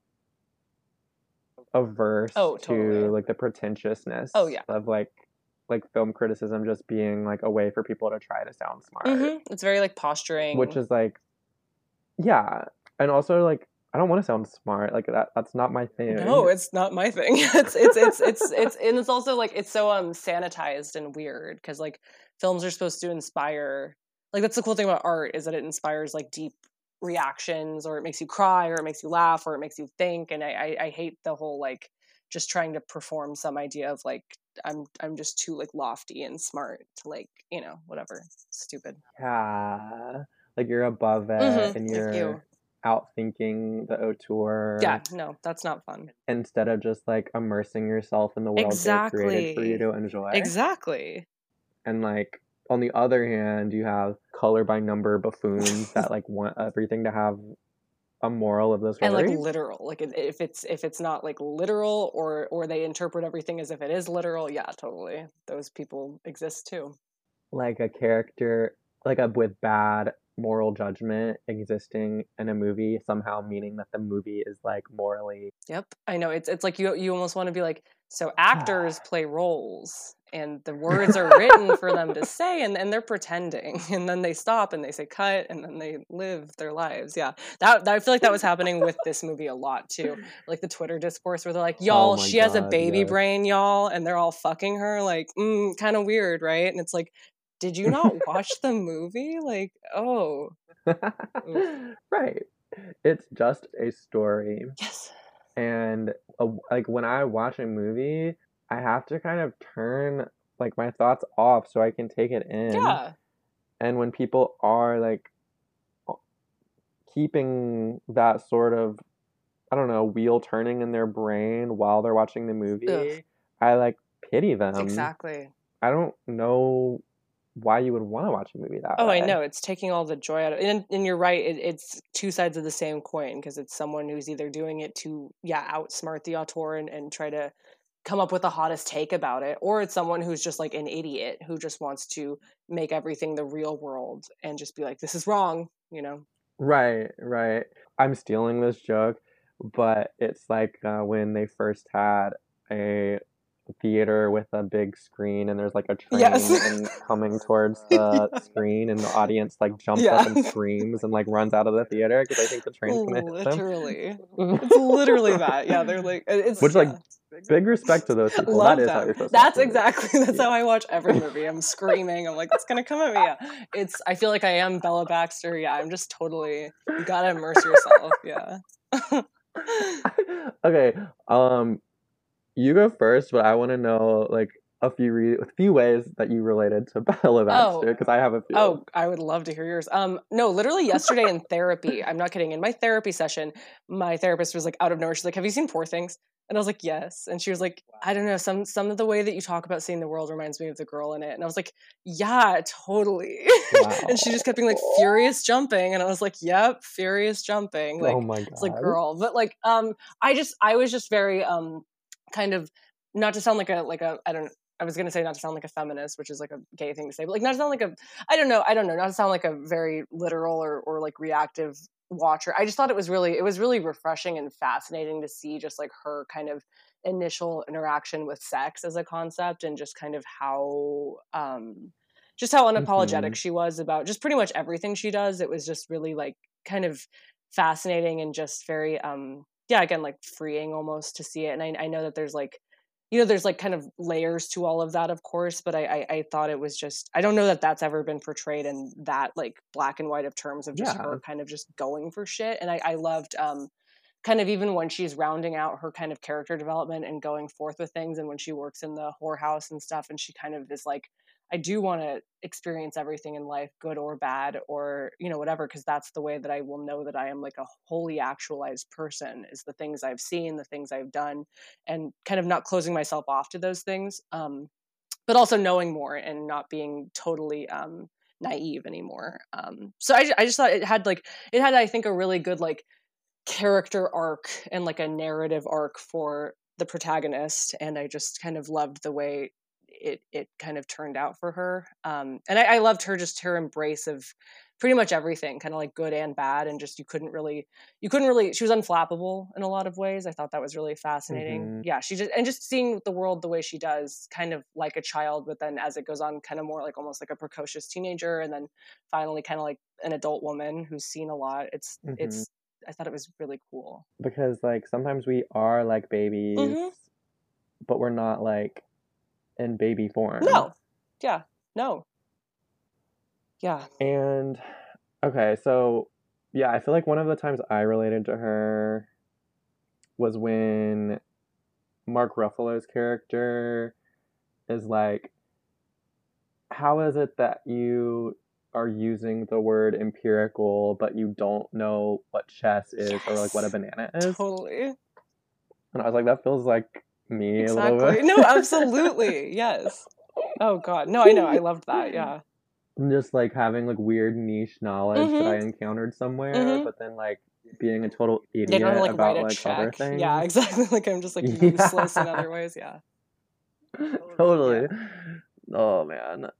S1: averse
S2: oh, totally.
S1: to like the pretentiousness
S2: oh, yeah.
S1: of like like film criticism just being like a way for people to try to sound smart.
S2: Mm-hmm. It's very like posturing,
S1: which is like yeah, and also like I don't want to sound smart. Like that that's not my thing.
S2: No, it's not my thing. It's it's it's it's it's and it's also like it's so um sanitized and weird because like films are supposed to inspire. Like that's the cool thing about art is that it inspires like deep reactions, or it makes you cry, or it makes you laugh, or it makes you think. And I I, I hate the whole like just trying to perform some idea of like I'm I'm just too like lofty and smart to like you know whatever stupid.
S1: Yeah, like you're above it mm-hmm. and you're you. outthinking the auteur.
S2: Yeah, no, that's not fun.
S1: Instead of just like immersing yourself in the world
S2: exactly.
S1: they created for you to enjoy.
S2: Exactly.
S1: And like on the other hand, you have color by number buffoons that like want everything to have a moral of the story.
S2: And like literal, like if it's if it's not like literal, or or they interpret everything as if it is literal, yeah, totally. Those people exist too.
S1: Like a character, like a with bad moral judgment existing in a movie, somehow meaning that the movie is like morally.
S2: Yep, I know. It's it's like you you almost want to be like, so actors play roles, and the words are written for them to say, and, and they're pretending, and then they stop and they say cut, and then they live their lives. Yeah, that, that I feel like that was happening with this movie a lot too. Like the Twitter discourse where they're like, y'all,
S1: Oh my
S2: she has a
S1: God,
S2: baby
S1: yes.
S2: brain, y'all, and they're all fucking her, like, mm, kind of weird, right? And it's like, did you not watch the movie? Like, oh,
S1: right. It's just a story.
S2: yes.
S1: And uh, like when I watch a movie, I have to kind of turn like my thoughts off so I can take it in.
S2: Yeah.
S1: And when people are like keeping that sort of, I don't know, wheel turning in their brain while they're watching the movie, Ugh. I like pity them.
S2: Exactly.
S1: I don't know why you would want to watch a movie that
S2: oh,
S1: way.
S2: I know. It's taking all the joy out of it. And, and you're right. It, it's two sides of the same coin, because it's someone who's either doing it to, yeah, outsmart the auteur and, and try to come up with the hottest take about it, or it's someone who's just like an idiot who just wants to make everything the real world and just be like, this is wrong, you know?
S1: Right, right. I'm stealing this joke, but it's like uh, when they first had a theater with a big screen and there's like a train
S2: yes.
S1: and coming towards the yeah. screen, and the audience like jumps yeah. up and screams and like runs out of the theater because I think the train's gonna hit them.
S2: Literally. It's literally that. Yeah, they're like, it's
S1: which like
S2: yeah.
S1: big respect to those people.
S2: Love
S1: that is
S2: them.
S1: how you're supposed
S2: That's
S1: to
S2: exactly that's yeah. how I watch every movie. I'm screaming. I'm like, it's gonna come at me. Yeah. It's I feel like I am Bella Baxter. Yeah, I'm just totally, you gotta immerse yourself. Yeah.
S1: Okay. Um You go first, but I want to know like a few re- a few ways that you related to Bella Baxter, because oh. I have a few.
S2: Oh, I would love to hear yours. Um, no, literally yesterday in therapy, I'm not kidding. In my therapy session, my therapist was like out of nowhere. She's like, "Have you seen Poor Things?" And I was like, "Yes." And she was like, "I don't know, some some of the way that you talk about seeing the world reminds me of the girl in it." And I was like, "Yeah, totally." Wow. And she just kept being like, "Furious jumping," and I was like, "Yep, furious jumping." Like,
S1: oh my God.
S2: It's like, girl, but like, um, I just, I was just very um. kind of, not to sound like a like a I don't I was gonna say not to sound like a feminist, which is like a gay thing to say, but like not to sound like a I don't know I don't know not to sound like a very literal or or like reactive watcher. I just thought it was really it was really refreshing and fascinating to see just like her kind of initial interaction with sex as a concept, and just kind of how um just how unapologetic mm-hmm. she was about just pretty much everything she does. It was just really like kind of fascinating and just very um yeah, again, like freeing almost to see it. And I, I know that there's like, you know, there's like kind of layers to all of that, of course, but I, I, I thought it was just, I don't know that that's ever been portrayed in that like black and white of terms of just yeah. her kind of just going for shit. And I, I loved um, kind of even when she's rounding out her kind of character development and going forth with things, and when she works in the whorehouse and stuff, and she kind of is like, I do want to experience everything in life, good or bad, or, you know, whatever, because that's the way that I will know that I am like a wholly actualized person, is the things I've seen, the things I've done, and kind of not closing myself off to those things, um, but also knowing more and not being totally um, naive anymore. Um, so I, I just thought it had like, it had, I think, a really good like character arc and like a narrative arc for the protagonist. And I just kind of loved the way it it kind of turned out for her. Um, and I, I loved her, just her embrace of pretty much everything, kind of like good and bad. And just, you couldn't really, you couldn't really, she was unflappable in a lot of ways. I thought that was really fascinating. Mm-hmm. Yeah. She just, and just seeing the world the way she does, kind of like a child, but then as it goes on, kind of more like almost like a precocious teenager. And then finally kind of like an adult woman who's seen a lot. It's, mm-hmm. it's, I thought it was really cool.
S1: Because like sometimes we are like babies, mm-hmm. but we're not like in baby form.
S2: No. Yeah. No. Yeah.
S1: And okay, so yeah, I feel like one of the times I related to her was when Mark Ruffalo's character is like, how is it that you are using the word empirical, but you don't know what chess is, yes. or like what a banana is?
S2: Totally.
S1: And I was like, that feels like me
S2: exactly.
S1: a little bit.
S2: No, absolutely. Yes. Oh God. No, I know. I loved that. Yeah.
S1: Just like having like weird niche knowledge mm-hmm. that I encountered somewhere, mm-hmm. but then like being a total
S2: They don't
S1: idiot
S2: like write
S1: about
S2: a
S1: like other
S2: check. Yeah,
S1: things.
S2: exactly. Like I'm just like useless in other ways. Yeah.
S1: Totally.
S2: Yeah.
S1: Oh man.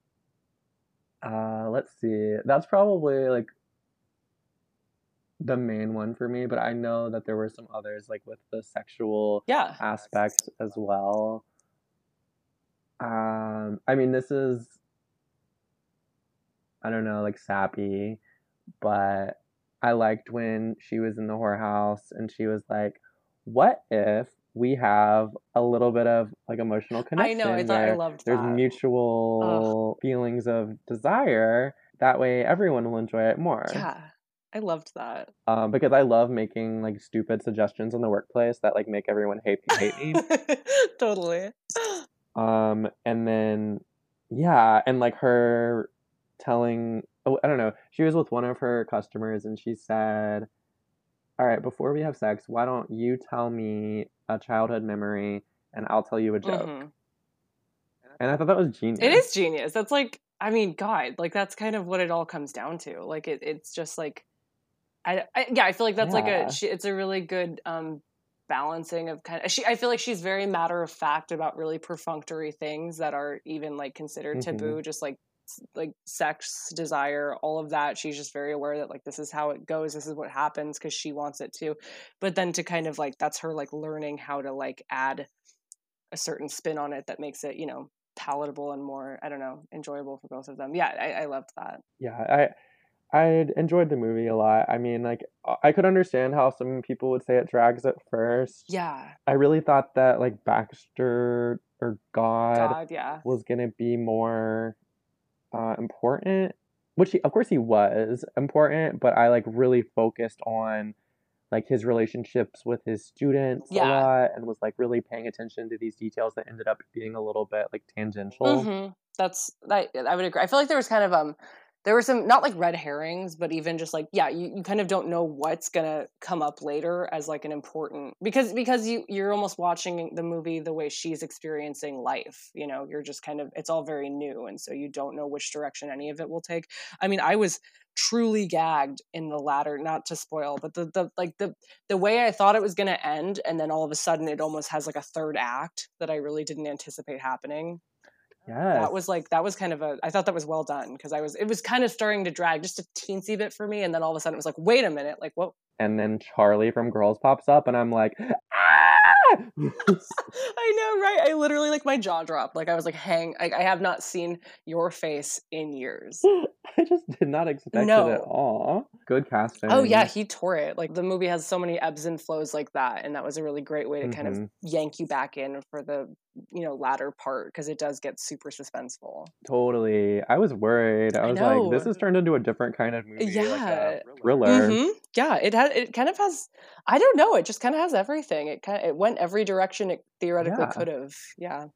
S1: Uh, let's see. That's probably like the main one for me, but I know that there were some others like with the sexual
S2: Yeah.
S1: aspect as well. Um, I mean, this is, I don't know, like sappy, but I liked when she was in the whorehouse and she was like, what if we have a little bit of like emotional
S2: I know. I
S1: connection
S2: thought I
S1: where
S2: loved
S1: there's
S2: that. Ugh.
S1: mutual feelings of desire? That way everyone will enjoy it more.
S2: Yeah. I loved that.
S1: Um, because I love making like stupid suggestions in the workplace that like make everyone hate me, hate me.
S2: Totally.
S1: Um, and then yeah, and like her telling, oh, I don't know, she was with one of her customers and she said, "All right, before we have sex, why don't you tell me a childhood memory and I'll tell you a joke."
S2: Mm-hmm.
S1: And I thought that was genius.
S2: It is genius. That's like, I mean, God, like that's kind of what it all comes down to. Like it, it's just like, I, I yeah, I feel like that's like
S1: Yeah.
S2: a, she, it's a really good um balancing of kind of, she, I feel like she's very matter of fact about really perfunctory things that are even like considered
S1: Mhm.
S2: taboo, just like like sex, desire, all of that. She's just very aware that like this is how it goes, this is what happens because she wants it to. But then to kind of like, that's her like learning how to like add a certain spin on it that makes it, you know, palatable and more, I don't know, enjoyable for both of them. Yeah, I, I loved that.
S1: Yeah, I I enjoyed the movie a lot. I mean, like I could understand how some people would say it drags at first.
S2: Yeah.
S1: I really thought that like Baxter or God,
S2: God, yeah.
S1: was gonna be more uh, important, which he, of course he was important, but I like really focused on like his relationships with his students a
S2: Yeah.
S1: lot and was like really paying attention to these details that ended up being a little bit like tangential.
S2: Mm-hmm. That's that. I would agree. I feel like there was kind of um, there were some not like red herrings, but even just like yeah, you, you kind of don't know what's gonna come up later as like an important because because you you're almost watching the movie the way she's experiencing life. You know, you're just kind of it's all very new, and so you don't know which direction any of it will take. I mean, I was truly gagged in the latter, not to spoil, but the the like the the way I thought it was gonna end, and then all of a sudden it almost has like a third act that I really didn't anticipate happening.
S1: Yes.
S2: That was like that was kind of a I thought that was well done because I was it was kind of starting to drag just a teensy bit for me, and then all of a sudden it was like, wait a minute, like what?
S1: And then Charlie from Girls pops up, and I'm like, ah!
S2: I know, right? I literally like my jaw dropped. Like I was like, hang. I, I have not seen your face in years.
S1: I just did not expect
S2: No.
S1: it at all. Good casting.
S2: Oh yeah, he tore it. Like the movie has so many ebbs and flows like that, and that was a really great way to kind
S1: Mhm.
S2: of yank you back in for the you know latter part because it does get super suspenseful.
S1: Totally. I was worried. I
S2: I
S1: was like,
S2: know.
S1: this has turned into a different kind of movie, like
S2: Yeah.
S1: a thriller.
S2: Mhm. Yeah, it has. It kind of has. I don't know. It just kind of has everything. It kind of it went every direction it theoretically
S1: Yeah.
S2: could have. Yeah.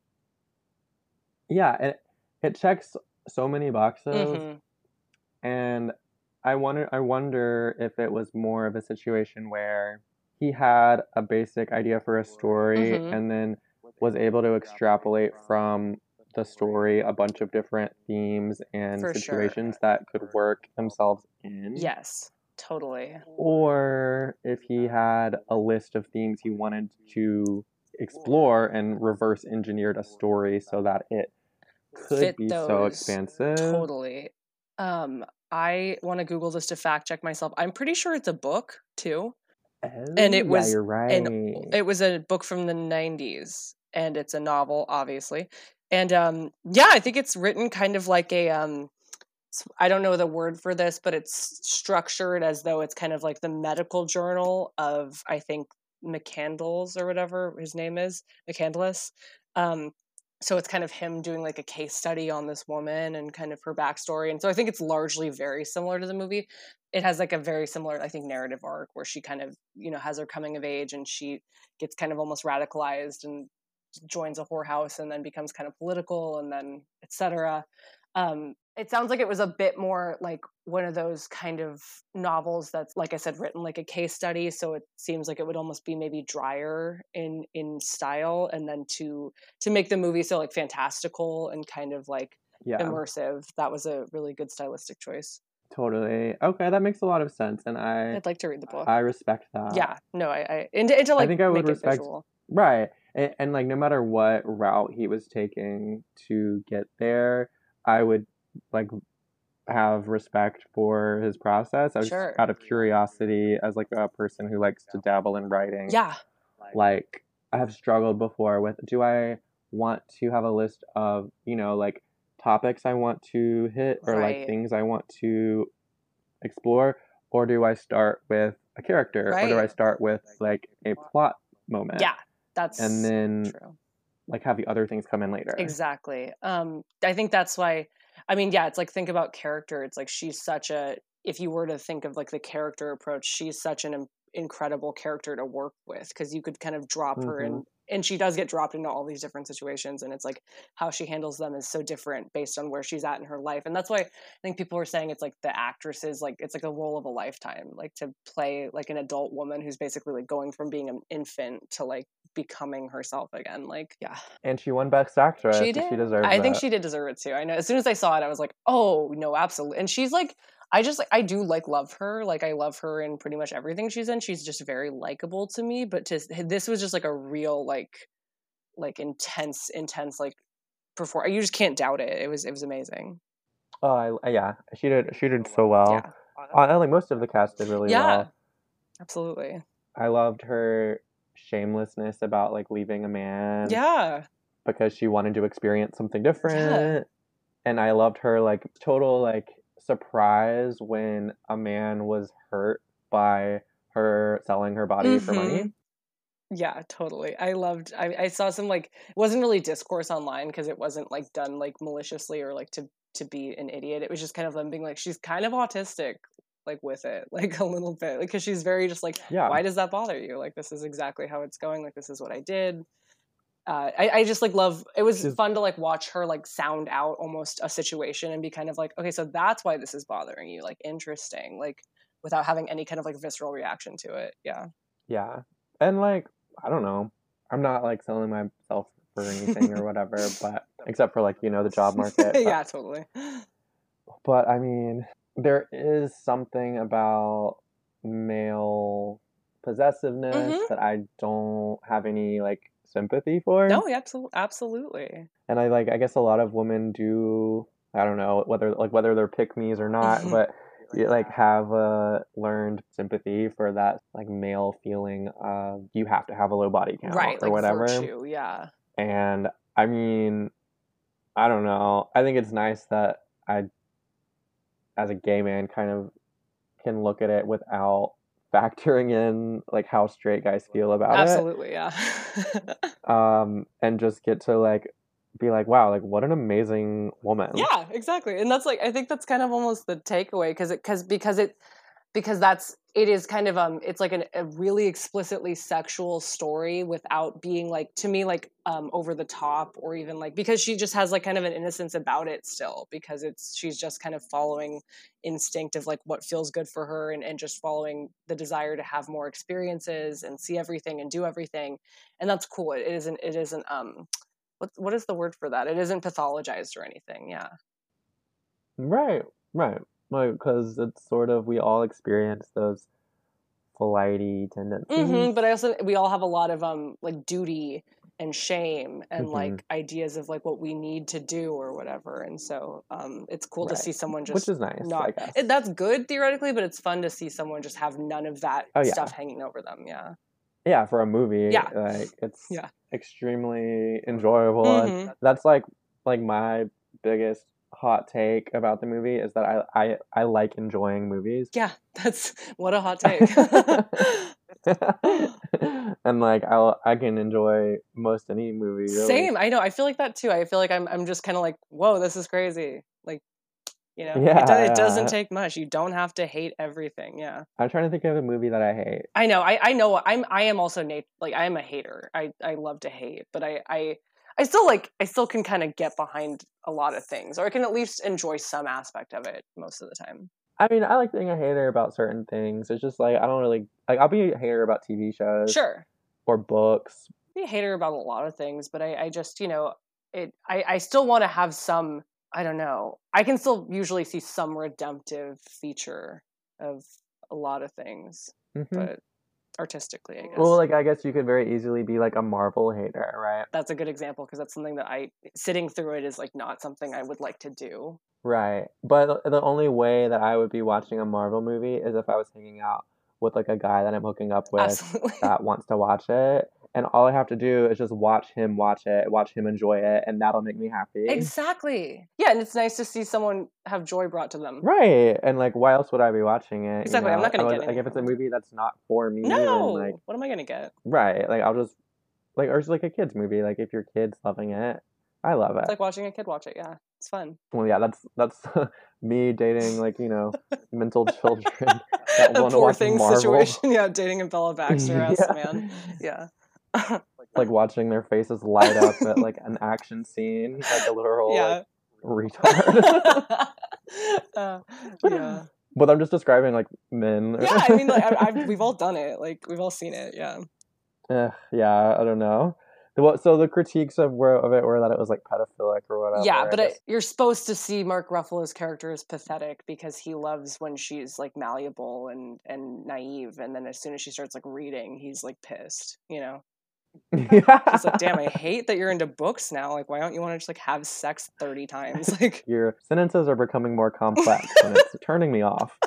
S1: Yeah, it it checks so many boxes,
S2: Mhm.
S1: and I wonder I wonder if it was more of a situation where he had a basic idea for a story
S2: Mhm.
S1: and then was able to extrapolate from the story a bunch of different themes and
S2: For sure.
S1: situations that could work themselves in.
S2: Yes. Totally.
S1: Or if he had a list of themes he wanted to explore and reverse engineered a story so that it could
S2: Fit
S1: be so
S2: those.
S1: expansive.
S2: Totally. Um, I want to Google this to fact check myself. I'm pretty sure it's a book too,
S1: Oh,
S2: and it
S1: yeah,
S2: was
S1: you're right.
S2: an it was a book from the nineties, and it's a novel, obviously. And um, yeah, I think it's written kind of like a um, s- I don't know the word for this, but it's structured as though it's kind of like the medical journal of I think McCandles or whatever his name is, McCandless. Um, so it's kind of him doing like a case study on this woman and kind of her backstory. And so I think it's largely very similar to the movie. It has like a very similar, I think, narrative arc where she kind of, you know, has her coming of age and she gets kind of almost radicalized and joins a whorehouse and then becomes kind of political and then et cetera. Um, it sounds like it was a bit more like one of those kind of novels that's, like I said, written like a case study. So it seems like it would almost be maybe drier in in style, and then to to make the movie so like fantastical and kind of like
S1: Yeah.
S2: immersive. That was a really good stylistic choice.
S1: Totally. Okay, that makes a lot of sense, and I
S2: I'd like to read the book.
S1: I respect that.
S2: Yeah, no, I, I and, to, and to
S1: I
S2: like
S1: think I would
S2: make it
S1: respect
S2: visual.
S1: right, and, and like no matter what route he was taking to get there, I would like have respect for his process. I was
S2: Sure.
S1: out of curiosity as like a person who likes to dabble in writing.
S2: Yeah.
S1: Like I have struggled before with do I want to have a list of, you know, like topics I want to hit or like
S2: Right.
S1: things I want to explore, or do I start with a character or do I
S2: Right.
S1: start with like a plot moment
S2: Yeah, that's
S1: and then
S2: true.
S1: like have the other things come in later?
S2: Exactly. Um, I think that's why. I mean, yeah, it's like think about character. It's like she's such a. If you were to think of like the character approach, she's such an im- incredible character to work with because you could kind of drop her
S1: Mm-hmm.
S2: in, and she does get dropped into all these different situations, and it's like how she handles them is so different based on where she's at in her life, and that's why I think people were saying it's like the actresses like it's like a role of a lifetime, like to play like an adult woman who's basically like going from being an infant to like becoming herself again. Like, yeah.
S1: And she won Best Actress,
S2: She
S1: and she
S2: did.
S1: deserves
S2: I think
S1: it.
S2: she did deserve it too. I know. As soon as I saw it, I was like, "Oh no, absolutely!" And she's like, I just like, I do like love her. Like, I love her in pretty much everything she's in. She's just very likable to me. But to this was just like a real like, like intense, intense like perform. You just can't doubt it. It was it was amazing.
S1: Oh, I, yeah, she did. She did so well.
S2: Yeah.
S1: Uh, I like most of the cast did really
S2: Yeah.
S1: well.
S2: Absolutely.
S1: I loved her shamelessness about like leaving a man.
S2: Yeah.
S1: Because she wanted to experience something different. Yeah. And I loved her like total like surprise when a man was hurt by her selling her body mm-hmm. for money.
S2: Yeah, totally. I loved I, I saw some like it wasn't really discourse online because it wasn't like done like maliciously or like to to be an idiot. It was just kind of them being like she's kind of autistic like with it like a little bit because like, she's very just like yeah. Why does that bother you? Like this is exactly how it's going. Like this is what I did. Uh, I, I just like love it was She's, fun to like watch her like sound out almost a situation and be kind of like, okay, so that's why this is bothering you, like interesting, like without having any kind of like visceral reaction to it. Yeah.
S1: Yeah. And like, I don't know. I'm not like selling myself for anything or whatever, but except for like, you know, the job market. But,
S2: yeah, totally.
S1: But I mean, there is something about male possessiveness mm-hmm. that I don't have any like sympathy for.
S2: No, absolutely, absolutely.
S1: And I like, I guess a lot of women do. I don't know whether like whether they're pick-me's or not, mm-hmm. but you like have a learned sympathy for that like male feeling of you have to have a low body count
S2: right,
S1: or
S2: like
S1: whatever.
S2: Virtue, yeah.
S1: And I mean, I don't know. I think it's nice that I, as a gay man, kind of can look at it without factoring in like how straight guys feel about
S2: Absolutely,
S1: it.
S2: Absolutely,
S1: yeah. um, and just get to like be like, wow, like what an amazing woman.
S2: Yeah, exactly. And that's like I think that's kind of almost the takeaway because it because because it because that's it is kind of um it's like an, a really explicitly sexual story without being like to me like um over the top or even like because she just has like kind of an innocence about it still because it's she's just kind of following instinct of like what feels good for her and, and just following the desire to have more experiences and see everything and do everything and that's cool. It, it isn't it isn't um what what is the word for that? It isn't pathologized or anything. Yeah.
S1: Right. Right. Like, because it's sort of, we all experience those flighty tendencies.
S2: Mm-hmm, but I also, we all have a lot of, um, like, duty and shame and, mm-hmm. like, ideas of, like, what we need to do or whatever. And so um, it's cool right. to see someone just
S1: Which is nice,
S2: not,
S1: I guess.
S2: It, that's good, theoretically, but it's fun to see someone just have none of that
S1: oh, yeah.
S2: stuff hanging over them, yeah.
S1: Yeah, for a movie,
S2: yeah.
S1: like, it's
S2: yeah.
S1: extremely enjoyable.
S2: Mm-hmm.
S1: And that's, like, like, my biggest hot take about the movie is that I, I, I like enjoying movies.
S2: Yeah, that's what a hot take.
S1: And like I I can enjoy most any movie. Really.
S2: Same, I know. I feel like that too. I feel like I'm I'm just kind of like, whoa, this is crazy. Like, you know,
S1: yeah,
S2: it, do,
S1: yeah.
S2: it doesn't take much. You don't have to hate everything. Yeah.
S1: I'm trying to think of a movie that I hate.
S2: I know. I I know. I'm I am also Nate. Like I am a hater. I I love to hate, but I I. I still like I still can kind of get behind a lot of things or I can at least enjoy some aspect of it most of the time.
S1: I mean, I like being a hater about certain things. It's just like I don't really like I'll be a hater about T V shows.
S2: Sure.
S1: Or books.
S2: I'll be a hater about a lot of things, but I, I just, you know, it I, I still want to have some I don't know. I can still usually see some redemptive feature of a lot of things,
S1: Mm-hmm.
S2: but artistically, I guess.
S1: Well, like, I guess you could very easily be like a Marvel hater, right?
S2: That's a good example because that's something that I, sitting through it is like not something I would like to do.
S1: Right. But the only way that I would be watching a Marvel movie is if I was hanging out with like a guy that I'm hooking up with
S2: Absolutely.
S1: that wants to watch it. And all I have to do is just watch him watch it, watch him enjoy it, and that'll make me happy.
S2: Exactly. Yeah, and it's nice to see someone have joy brought to them.
S1: Right. And like, why else would I be watching it?
S2: Exactly.
S1: You know?
S2: I'm not going to
S1: I
S2: get
S1: was-
S2: anything.
S1: Like, if it's a
S2: from it.
S1: movie that's not for me,
S2: No.
S1: then like,
S2: What am I going to get?
S1: right. Like, I'll just, like, or it's like a kid's movie. Like, if your kid's loving it, I love it.
S2: It's like watching a kid watch it. Yeah, it's fun.
S1: Well, yeah, that's that's me dating like, you know, mental children that
S2: A
S1: want to
S2: poor
S1: watch
S2: thing
S1: Marvel.
S2: situation. Yeah, dating a Bella Baxter ass
S1: Yeah.
S2: man. Yeah.
S1: Like watching their faces light up at like an action scene, like a literal
S2: Yeah.
S1: like, retard.
S2: uh, yeah.
S1: But I'm just describing like men.
S2: Yeah, I mean, like I, I've, we've all done it. Like we've all seen it. Yeah.
S1: Eh, yeah, I don't know. Well, so the critiques of were of it were that it was like pedophilic or whatever.
S2: Yeah, but
S1: I
S2: it,
S1: guess-
S2: you're supposed to see Mark Ruffalo's character as pathetic because he loves when she's like malleable and and naive, and then as soon as she starts like reading, he's like pissed. You know,
S1: yeah.
S2: he's like, "Damn, I hate that you're into books now. Like, why don't you want to just like have sex thirty times?" Like,
S1: Your sentences are becoming more complex and it's turning me off.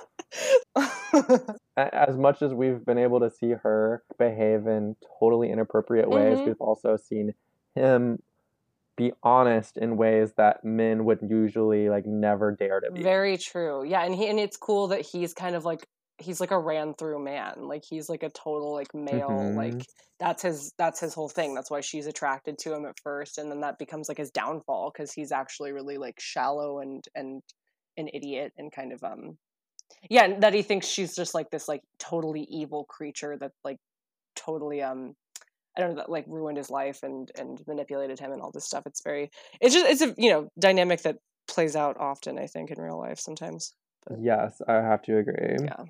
S1: As much as we've been able to see her behave in totally inappropriate ways,
S2: Mhm.
S1: we've also seen him be honest in ways that men would usually like never dare to be.
S2: Very true. Yeah, and he and it's cool that he's kind of like he's like a ran through man. Like he's like a total like male
S1: Mhm.
S2: like that's his that's his whole thing. That's why she's attracted to him at first, and then that becomes like his downfall because he's actually really like shallow and and an idiot and kind of um yeah, and that he thinks she's just like this like totally evil creature that like totally um I don't know that like ruined his life and and manipulated him and all this stuff. It's very it's just it's a you know dynamic that plays out often, I think, in real life sometimes.
S1: Yes, I have to agree.
S2: Yeah.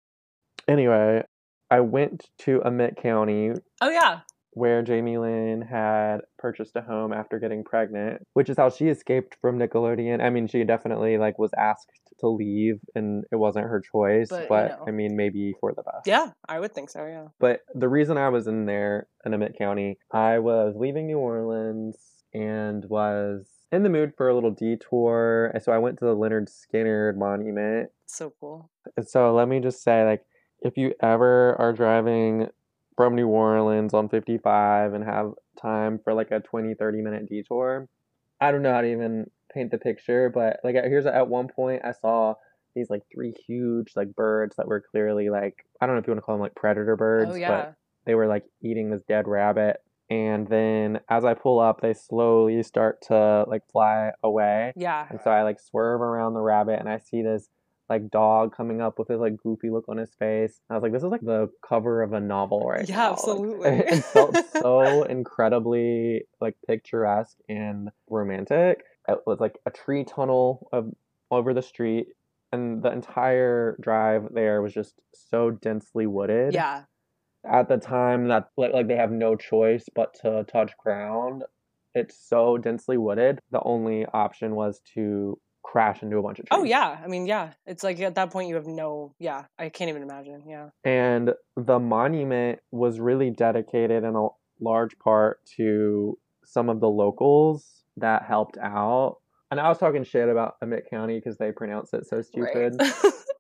S1: Anyway, I went to Emmett County
S2: Oh yeah.
S1: where Jamie Lynn had purchased a home after getting pregnant, which is how she escaped from Nickelodeon. I mean, she definitely like was asked to leave and it wasn't her choice,
S2: But,
S1: but,
S2: you know.
S1: I mean, maybe for the best.
S2: Yeah, I would think so, yeah.
S1: But the reason I was in there in Emmett County, I was leaving New Orleans and was in the mood for a little detour. And so I went to the Leonard Skinner Monument.
S2: So cool.
S1: And so let me just say, like, if you ever are driving from New Orleans on fifty-five and have time for like a twenty, thirty minute detour, I don't know how to even paint the picture, but like here's at one point I saw these like three huge like birds that were clearly like, I don't know if you want to call them like predator birds,
S2: Oh yeah.
S1: but they were like eating this dead rabbit. And then as I pull up, they slowly start to like fly away.
S2: Yeah.
S1: And so I like swerve around the rabbit and I see this like dog coming up with this like goofy look on his face. I was like, this is like the cover of a novel right
S2: Yeah,
S1: now.
S2: absolutely.
S1: Like, it felt so incredibly like picturesque and romantic. It was like a tree tunnel of, over the street, and the entire drive there was just so densely wooded.
S2: Yeah.
S1: At the time that like, like they have no choice but to touch ground. It's so densely wooded. The only option was to crash into a bunch of trees.
S2: Oh yeah. I mean, yeah. It's like at that point you have no yeah, I can't even imagine. Yeah.
S1: And the monument was really dedicated in a large part to some of the locals that helped out. And I was talking shit about Emmett County because they pronounce it so stupid.
S2: Right.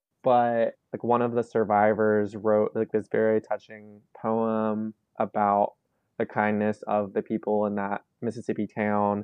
S1: But like one of the survivors wrote like this very touching poem about the kindness of the people in that Mississippi town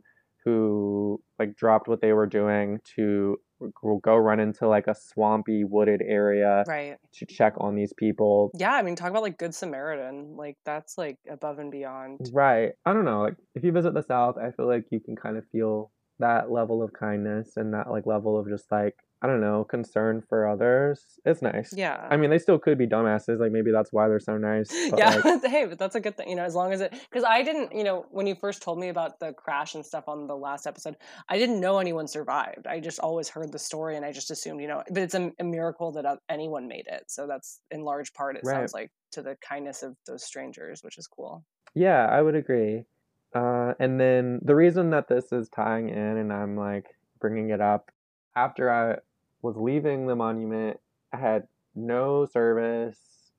S1: who like dropped what they were doing to go run into like a swampy wooded area
S2: Right.
S1: to check on these people.
S2: Yeah, I mean, talk about like Good Samaritan. Like that's like above and beyond.
S1: Right. I don't know. Like if you visit the South, I feel like you can kind of feel that level of kindness and that like level of just like, I don't know, concern for others. It's nice.
S2: Yeah.
S1: I mean, they still could be dumbasses. Like maybe that's why they're so nice. But
S2: yeah.
S1: like,
S2: Hey, but that's a good thing, you know, as long as it, because I didn't, you know, when you first told me about the crash and stuff on the last episode, I didn't know anyone survived. I just always heard the story and I just assumed, you know, but it's a, a miracle that anyone made it. So that's in large part, it
S1: Right.
S2: sounds like, to the kindness of those strangers, which is cool.
S1: yeah, I would agree. Uh, and then the reason that this is tying in and I'm like bringing it up. After I was leaving the monument, I had no service.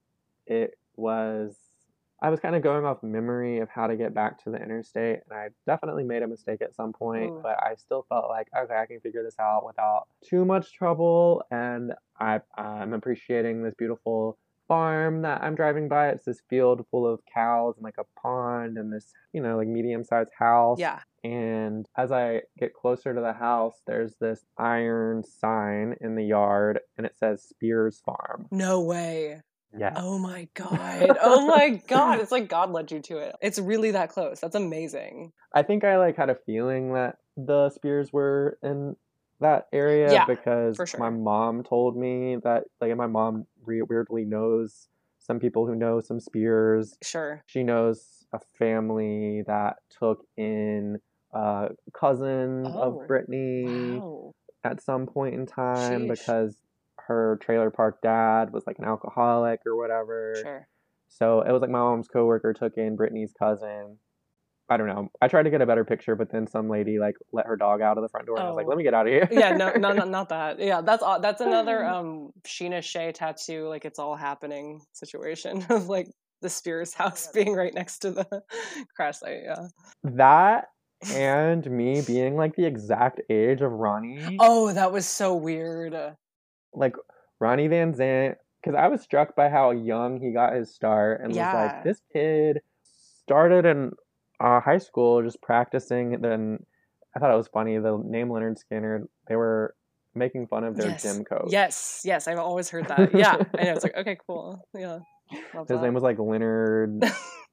S1: It was, I was kind of going off memory of how to get back to the interstate, and I definitely made a mistake at some point,
S2: Ooh.
S1: but I still felt like, okay, I can figure this out without too much trouble, and I, I'm appreciating this beautiful farm that I'm driving by. It's this field full of cows and like a pond and this, you know, like medium-sized house.
S2: Yeah.
S1: And as I get closer to the house, there's this iron sign in the yard, and it says Spears Farm.
S2: No way.
S1: Yes.
S2: Oh my God. Oh my God. It's like God led you to it. It's really that close. That's amazing.
S1: I think I like had a feeling that the Spears were in that area
S2: Yeah,
S1: because
S2: for sure.
S1: my mom told me that, like, and my mom re- weirdly knows some people who know some Spears.
S2: Sure.
S1: She knows a family that took in a cousin
S2: Oh,
S1: of Brittany
S2: wow.
S1: at some point in time
S2: Sheesh.
S1: because her trailer park dad was like an alcoholic or whatever.
S2: Sure.
S1: So it was like my mom's coworker took in Brittany's cousin. I don't know. I tried to get a better picture, but then some lady like let her dog out of the front door, and I was like,
S2: Oh.
S1: "Let me get out of here."
S2: Yeah, no, no, no, not that. Yeah, that's aw- that's another um Sheena Shea tattoo, like it's all happening situation of like the Spears house being right next to the crash site. Yeah.
S1: That and me being like the exact age of Ronnie.
S2: Oh, that was so weird.
S1: Like Ronnie Van Zant, because I was struck by how young he got his start, and was
S2: Yeah.
S1: like, this kid started in uh, high school just practicing. Then I thought it was funny. The name Leonard Skinner, they were making fun of their
S2: Yes.
S1: gym coach.
S2: Yes, yes, I've always heard that. Yeah, I know. It's like, okay, cool. Yeah. Love
S1: His
S2: that.
S1: name was like Leonard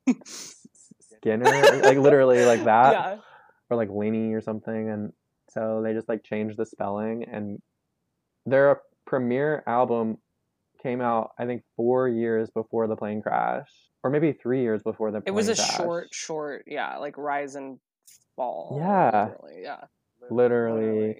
S1: S- Skinner, like literally like that,
S2: Yeah.
S1: or like Lenny or something. And so they just like changed the spelling, and their premiere album came out, I think, four years before the plane crash, or maybe three years before the
S2: It
S1: plane
S2: was a
S1: crash.
S2: short, short, yeah, like rise and fall.
S1: Yeah.
S2: Literally, yeah.
S1: Literally.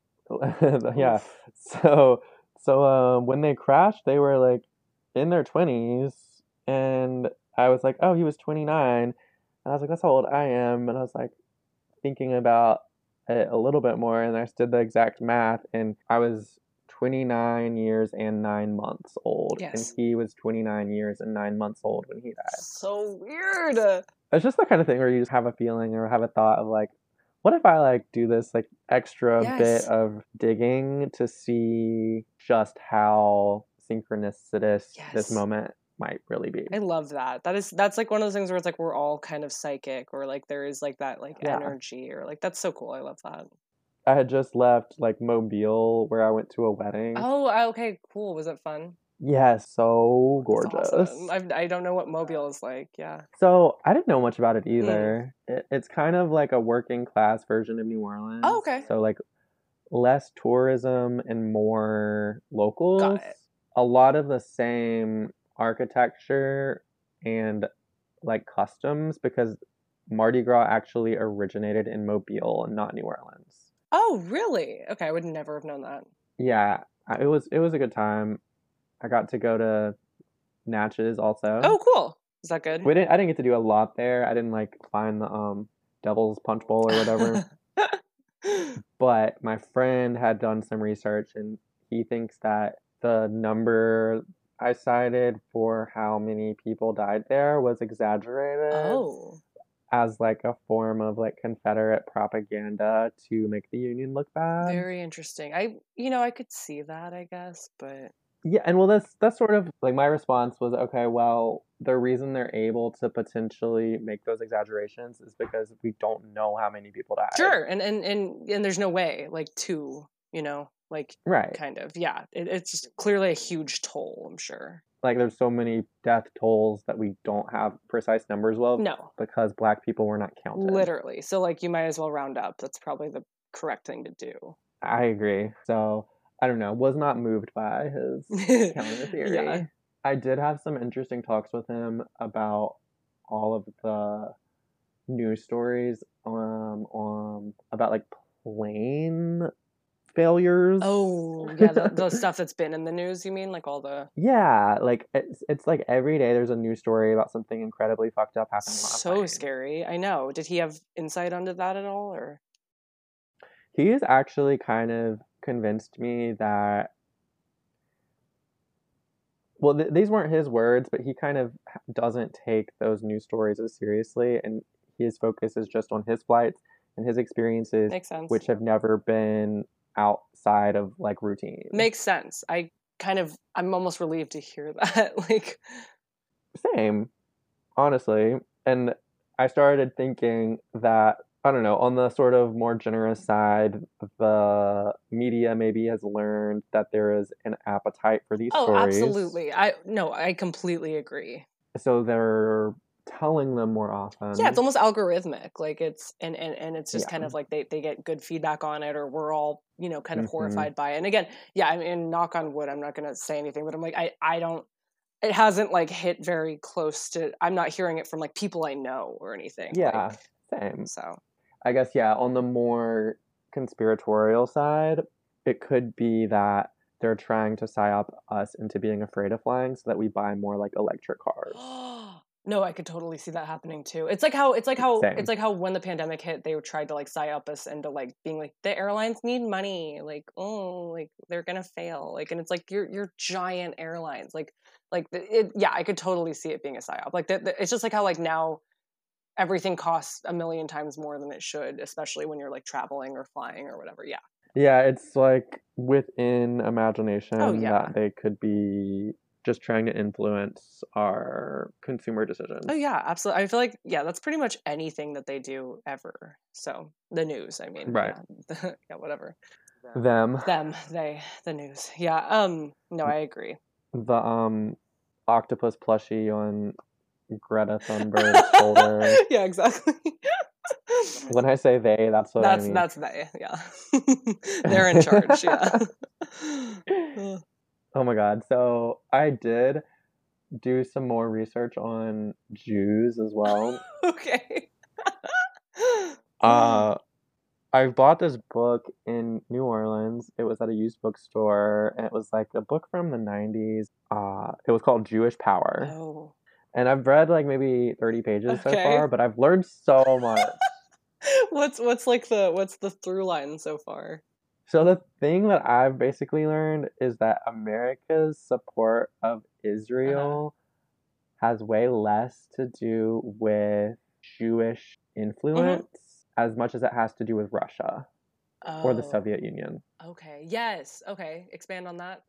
S2: yeah.
S1: Yeah.
S2: Oof.
S1: So, so um, when they crashed, they were like in their twenties, and I was like, oh, he was twenty-nine. And I was like, that's how old I am. And I was like thinking about it a little bit more, and I just did the exact math, and I was twenty-nine years and nine months old.
S2: Yes.
S1: And he was twenty-nine years and nine months old when he died.
S2: So weird.
S1: It's just the kind of thing where you just have a feeling or have a thought of like, what if I like do this like extra
S2: Yes.
S1: bit of digging to see just how synchronicitous
S2: Yes.
S1: this moment might really be.
S2: I love that. That is that's like one of those things where it's like we're all kind of psychic, or like there is like that like
S1: Yeah.
S2: energy, or like that's so cool. I love that.
S1: I had just left like Mobile where I went to a wedding.
S2: Oh, okay, cool. Was it fun?
S1: Yeah, so
S2: That's
S1: gorgeous.
S2: awesome. I've, I don't know what Mobile is like. Yeah.
S1: So I didn't know much about it
S2: Mm.
S1: either. It, it's kind of like a working class version of New Orleans.
S2: Oh, okay.
S1: So like less tourism and more locals.
S2: Got it.
S1: A lot of the same architecture and like customs, because Mardi Gras actually originated in Mobile and not New Orleans.
S2: Oh, really? Okay, I would never have known that.
S1: Yeah, I- it was it was a good time. I got to go to Natchez also.
S2: Oh, cool. Is that good?
S1: We didn't. I didn't get to do a lot there. I didn't like find the um Devil's Punch Bowl or whatever. But my friend had done some research, and he thinks that the number I cited for how many people died there was exaggerated
S2: Oh.
S1: as like a form of like Confederate propaganda to make the Union look bad.
S2: Very interesting. I, you know, I could see that, I guess, but
S1: Yeah, and well, that's that's sort of like my response was, okay, well, the reason they're able to potentially make those exaggerations is because we don't know how many people died.
S2: sure. And and and and there's no way, like, to, you know, like,
S1: Right.
S2: kind of, yeah. It, it's just clearly a huge toll, I'm sure.
S1: Like there's so many death tolls that we don't have precise numbers of
S2: No,
S1: because black people were not counted.
S2: literally. So, like, you might as well round up. That's probably the correct thing to do.
S1: I agree. So I don't know. Was not moved by his counter theory.
S2: Yeah.
S1: I did have some interesting talks with him about all of the news stories um, um about like plane failures.
S2: Oh, yeah, the, the stuff that's been in the news, you mean? Like all the...
S1: Yeah, like it's, it's like every day there's a news story about something incredibly fucked up happening on a
S2: So
S1: plane.
S2: scary. I know. Did he have insight onto that at all, or...
S1: He's actually kind of convinced me that, well, th- these weren't his words, but he kind of doesn't take those news stories as seriously, and his focus is just on his flights and his experiences,
S2: Makes sense.
S1: which have never been outside of like routine.
S2: Makes sense. I kind of, I'm almost relieved to hear that. Like,
S1: same, honestly. And I started thinking that, I don't know, on the sort of more generous side, the media maybe has learned that there is an appetite for these
S2: oh,
S1: stories.
S2: absolutely. I no, I completely agree.
S1: So they're telling them more often.
S2: Yeah, it's almost algorithmic. Like it's and and, and it's just
S1: Yeah.
S2: kind of like they, they get good feedback on it, or we're all, you know, kind of
S1: Mhm.
S2: horrified by it. And again, yeah, I mean, knock on wood, I'm not gonna say anything, but I'm like, I, I don't it hasn't like hit very close to I'm not hearing it from like people I know or anything.
S1: Yeah,
S2: like,
S1: same.
S2: So
S1: I guess, yeah, on the more conspiratorial side, it could be that they're trying to psyop us into being afraid of flying so that we buy more like electric cars.
S2: no, I could totally see that happening too. It's like how it's like how
S1: Same.
S2: it's like how when the pandemic hit, they tried to like psyop us into like being like the airlines need money, like oh, like they're gonna fail, like, and it's like you're you're giant airlines, like like it. Yeah, I could totally see it being a psyop. Like the, the, it's just like how like now everything costs a million times more than it should, especially when you're like traveling or flying or whatever. Yeah.
S1: Yeah, it's like within imagination
S2: Oh, yeah.
S1: that they could be just trying to influence our consumer decisions.
S2: Oh yeah, absolutely. I feel like yeah, that's pretty much anything that they do ever. So the news, I mean,
S1: Right.
S2: yeah, yeah, whatever.
S1: Them.
S2: Them, they, the news. Yeah. Um. No, I agree.
S1: The um octopus plushie on Greta Thunberg's shoulder.
S2: Yeah, exactly.
S1: When I say they, that's what
S2: that's
S1: I mean.
S2: that's they. Yeah, they're in charge. Yeah.
S1: Oh my god! So I did do some more research on Jews as well.
S2: Okay.
S1: uh, I bought this book in New Orleans. It was at a used bookstore, and it was like a book from the nineties. Uh, it was called Jewish Power.
S2: Oh.
S1: And I've read like maybe thirty pages
S2: Okay.
S1: so far, but I've learned so much.
S2: what's what's like the what's the through line so far?
S1: So the thing that I've basically learned is that America's support of Israel uh-huh. has way less to do with Jewish influence mm-hmm. as much as it has to do with Russia oh. or the Soviet Union.
S2: Okay. Yes. Okay. Expand on that.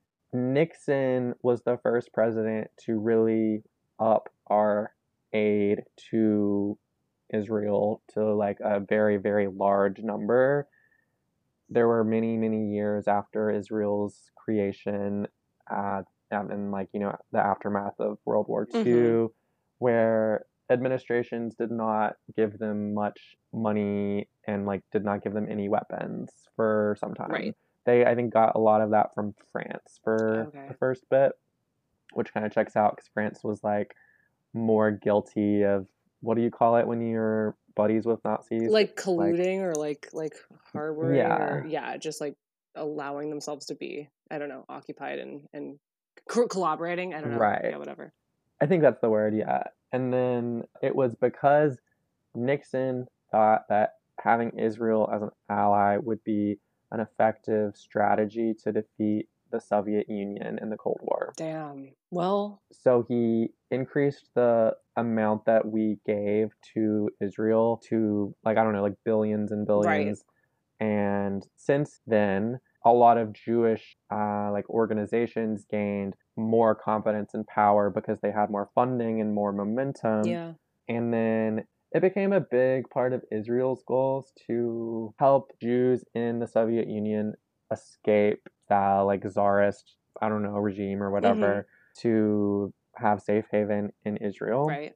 S1: Nixon was the first president to really up our aid to Israel to like a very, very large number. There were many, many years after Israel's creation, uh, and like, you know, the aftermath of World War Two, mm-hmm. where administrations did not give them much money and like did not give them any weapons for some time.
S2: Right.
S1: They, I think, got a lot of that from France for
S2: okay.
S1: the first bit, which kind of checks out because France was like more guilty of, what do you call it when you're buddies with Nazis?
S2: Like colluding like, or like like harboring
S1: yeah.
S2: or yeah, just like allowing themselves to be, I don't know, occupied and and co- collaborating. I don't know.
S1: Right.
S2: Yeah, whatever.
S1: I think that's the word, yeah. And then it was because Nixon thought that having Israel as an ally would be an effective strategy to defeat the Soviet Union in the Cold War.
S2: Damn. Well,
S1: so he increased the amount that we gave to Israel to like, I don't know, like billions and billions. Right. And since then, a lot of Jewish uh, like organizations gained more confidence and power because they had more funding and more momentum.
S2: Yeah.
S1: And then it became a big part of Israel's goals to help Jews in the Soviet Union escape that like czarist, I don't know, regime or whatever, mm-hmm. to have safe haven in Israel.
S2: Right.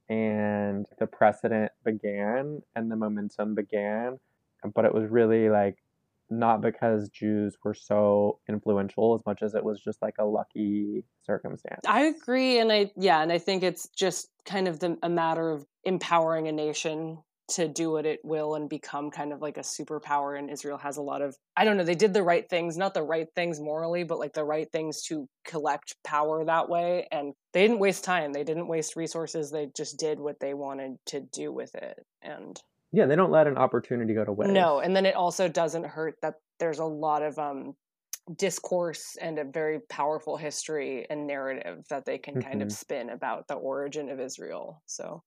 S1: And the precedent began and the momentum began, but it was really like not because Jews were so influential as much as it was just like a lucky circumstance.
S2: I agree. And I, yeah, and I think it's just kind of the, a matter of empowering a nation to do what it will and become kind of like a superpower. And Israel has a lot of, I don't know, they did the right things, not the right things morally, but like the right things to collect power that way. And they didn't waste time. They didn't waste resources. They just did what they wanted to do with it. And
S1: Yeah, they don't let an opportunity go to waste.
S2: No, and then it also doesn't hurt that there's a lot of um, discourse and a very powerful history and narrative that they can kind
S1: Mm-hmm.
S2: of spin about the origin of Israel. So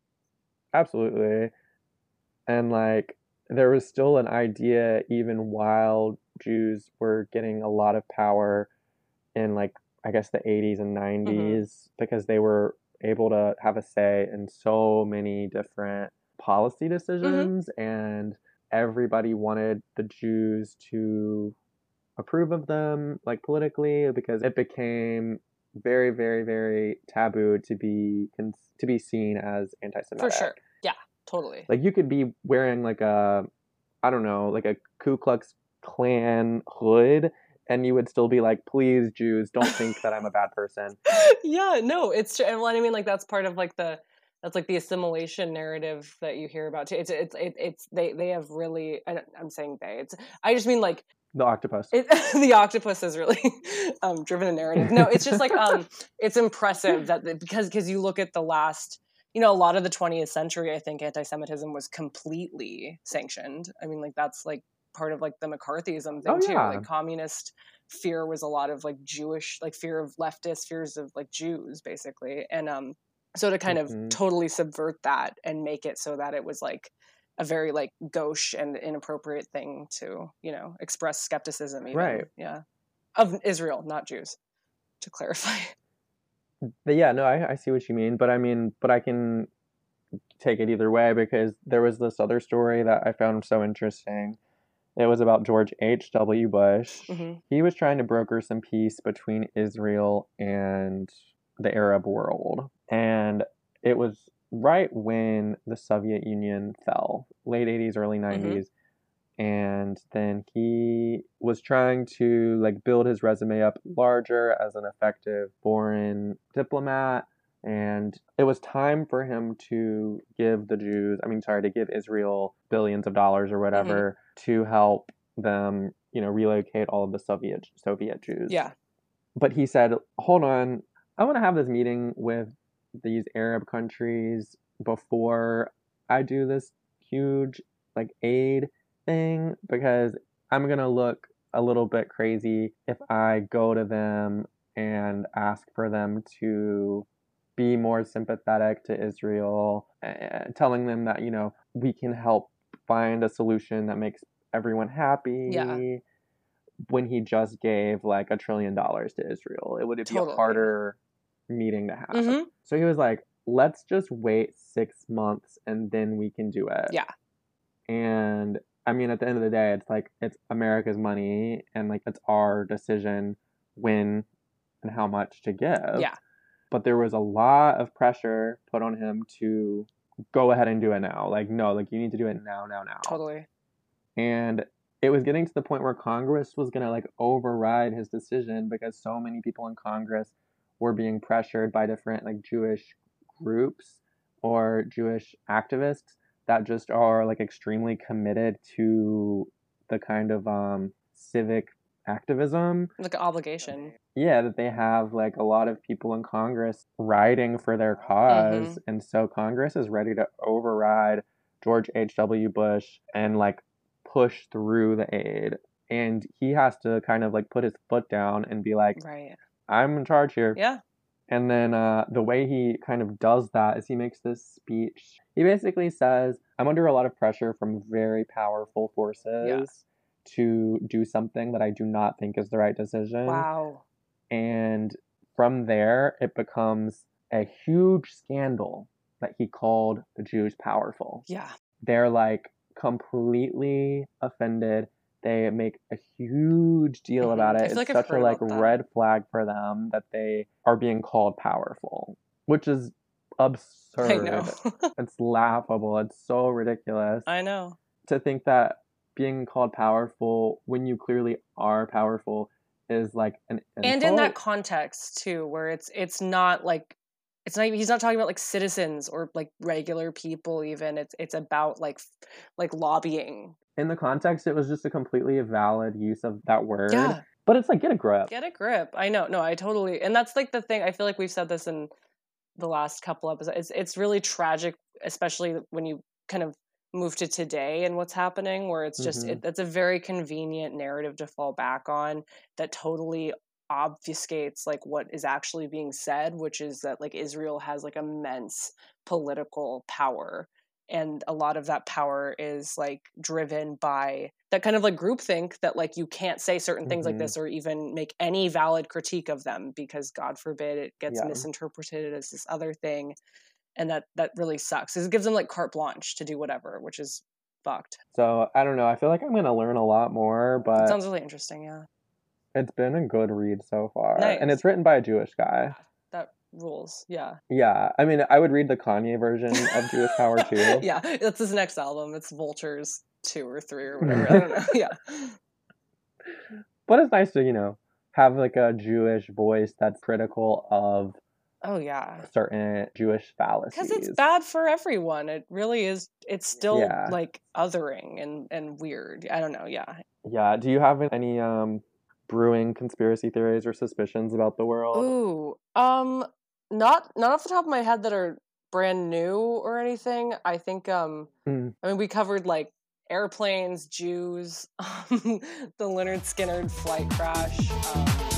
S1: Absolutely. And like there was still an idea even while Jews were getting a lot of power in like I guess the eighties and nineties mm-hmm. because they were able to have a say in so many different policy decisions mm-hmm. and everybody wanted the Jews to approve of them like politically because it became very very very taboo to be to be seen as anti-Semitic.
S2: For sure. Yeah, totally.
S1: Like you could be wearing like a I don't know, like a Ku Klux Klan hood and you would still be like, please, Jews, don't think that I'm a bad person.
S2: Yeah, no, it's true. Well, I mean, like that's part of like the that's like the assimilation narrative that you hear about too. It's it's it's, it's they they have really. I'm saying they. It's I just mean like
S1: the octopus.
S2: It, the octopus has really um, driven the narrative. No, it's just like um, it's impressive that the, because because you look at the last. You know, a lot of the twentieth century, I think anti-Semitism was completely sanctioned. I mean, like that's like part of like the McCarthyism thing
S1: oh,
S2: too.
S1: yeah.
S2: Like communist fear was a lot of like Jewish, like fear of leftist fears of like Jews, basically. And um, so to kind
S1: mm-hmm.
S2: of totally subvert that and make it so that it was like a very like gauche and inappropriate thing to, you know, express skepticism even.
S1: Right.
S2: Yeah. Of Israel, not Jews, to clarify.
S1: But yeah, no, I, I see what you mean, but I mean, but I can take it either way because there was this other story that I found so interesting. It was about George H W Bush.
S2: Mm-hmm.
S1: He was trying to broker some peace between Israel and the Arab world. And it was right when the Soviet Union fell, late eighties, early nineties. Mm-hmm. And then he was trying to like build his resume up larger as an effective foreign diplomat. And it was time for him to give the Jews, I mean, sorry, to give Israel billions of dollars or whatever mm-hmm. to help them, you know, relocate all of the Soviet Soviet Jews.
S2: Yeah.
S1: But he said, hold on, I want to have this meeting with these Arab countries before I do this huge like aid thing because I'm going to look a little bit crazy if I go to them and ask for them to be more sympathetic to Israel, uh, telling them that, you know, we can help find a solution that makes everyone happy.
S2: Yeah.
S1: When he just gave like a trillion dollars to Israel, it would be totally. a harder meeting to have.
S2: Mm-hmm.
S1: So he was like, let's just wait six months and then we can do it.
S2: Yeah.
S1: And I mean, at the end of the day, it's like, it's America's money and like, it's our decision when and how much to give.
S2: Yeah.
S1: But there was a lot of pressure put on him to go ahead and do it now. Like, no, like you need to do it now, now, now.
S2: Totally.
S1: And it was getting to the point where Congress was going to like override his decision because so many people in Congress were being pressured by different like Jewish groups or Jewish activists that just are like extremely committed to the kind of um, civic activism.
S2: Like an obligation.
S1: Yeah, that they have like a lot of people in Congress riding for their cause. Mm-hmm. And so Congress is ready to override George H W Bush and like push through the aid. And he has to kind of like put his foot down and be like,
S2: right.
S1: I'm in charge here.
S2: Yeah.
S1: And then uh, the way he kind of does that is he makes this speech. He basically says, I'm under a lot of pressure from very powerful forces yeah. to do something that I do not think is the right decision.
S2: Wow.
S1: And from there, it becomes a huge scandal that he called the Jews powerful.
S2: Yeah.
S1: They're like completely offended. They make a huge deal mm-hmm. about it. It's like such a like red flag for them that they are being called powerful, which is absurd.
S2: I know.
S1: It's laughable. It's so ridiculous.
S2: I know.
S1: To think that being called powerful when you clearly are powerful is like an insult.
S2: And in that context too, where it's it's not like it's not he's not talking about like citizens or like regular people even. It's it's about like like lobbying.
S1: In the context, it was just a completely valid use of that word.
S2: Yeah.
S1: But it's like, get a grip.
S2: Get a grip. I know. No, I totally. And that's like the thing. I feel like we've said this in the last couple episodes. It's, it's really tragic, especially when you kind of move to today and what's happening, where it's just
S1: Mm-hmm.
S2: it, it's a very convenient narrative to fall back on that totally obfuscates like what is actually being said, which is that like Israel has like immense political power, and a lot of that power is like driven by that kind of like groupthink that like you can't say certain things like
S1: Mm-hmm.
S2: this or even make any valid critique of them because God forbid it gets
S1: Yeah.
S2: misinterpreted as this other thing. And that that really sucks. It gives them like carte blanche to do whatever, which is fucked.
S1: So I don't know. I feel like I'm gonna learn a lot more,
S2: It
S1: but
S2: sounds really interesting. Yeah.
S1: it's been a good read so far, and
S2: Nice.
S1: it's written by a Jewish guy.
S2: That rules. Yeah.
S1: Yeah, I mean, I would read the Kanye version of Jewish Power too.
S2: Yeah, that's his next album. It's Vultures two or three or whatever. I don't know. Yeah.
S1: But it's nice to, you know, have like a Jewish voice that's critical of
S2: Oh yeah.
S1: certain Jewish fallacies.
S2: Because it's bad for everyone. It really is. It's still
S1: Yeah.
S2: like othering and and weird. I don't know. Yeah.
S1: Yeah. Do you have any um brewing conspiracy theories or suspicions about the world?
S2: Ooh. Um. Not not off the top of my head that are brand new or anything. I think. Um.
S1: Mm.
S2: I mean, we covered like airplanes, Jews, um, the Leonard Skinner flight crash. Um,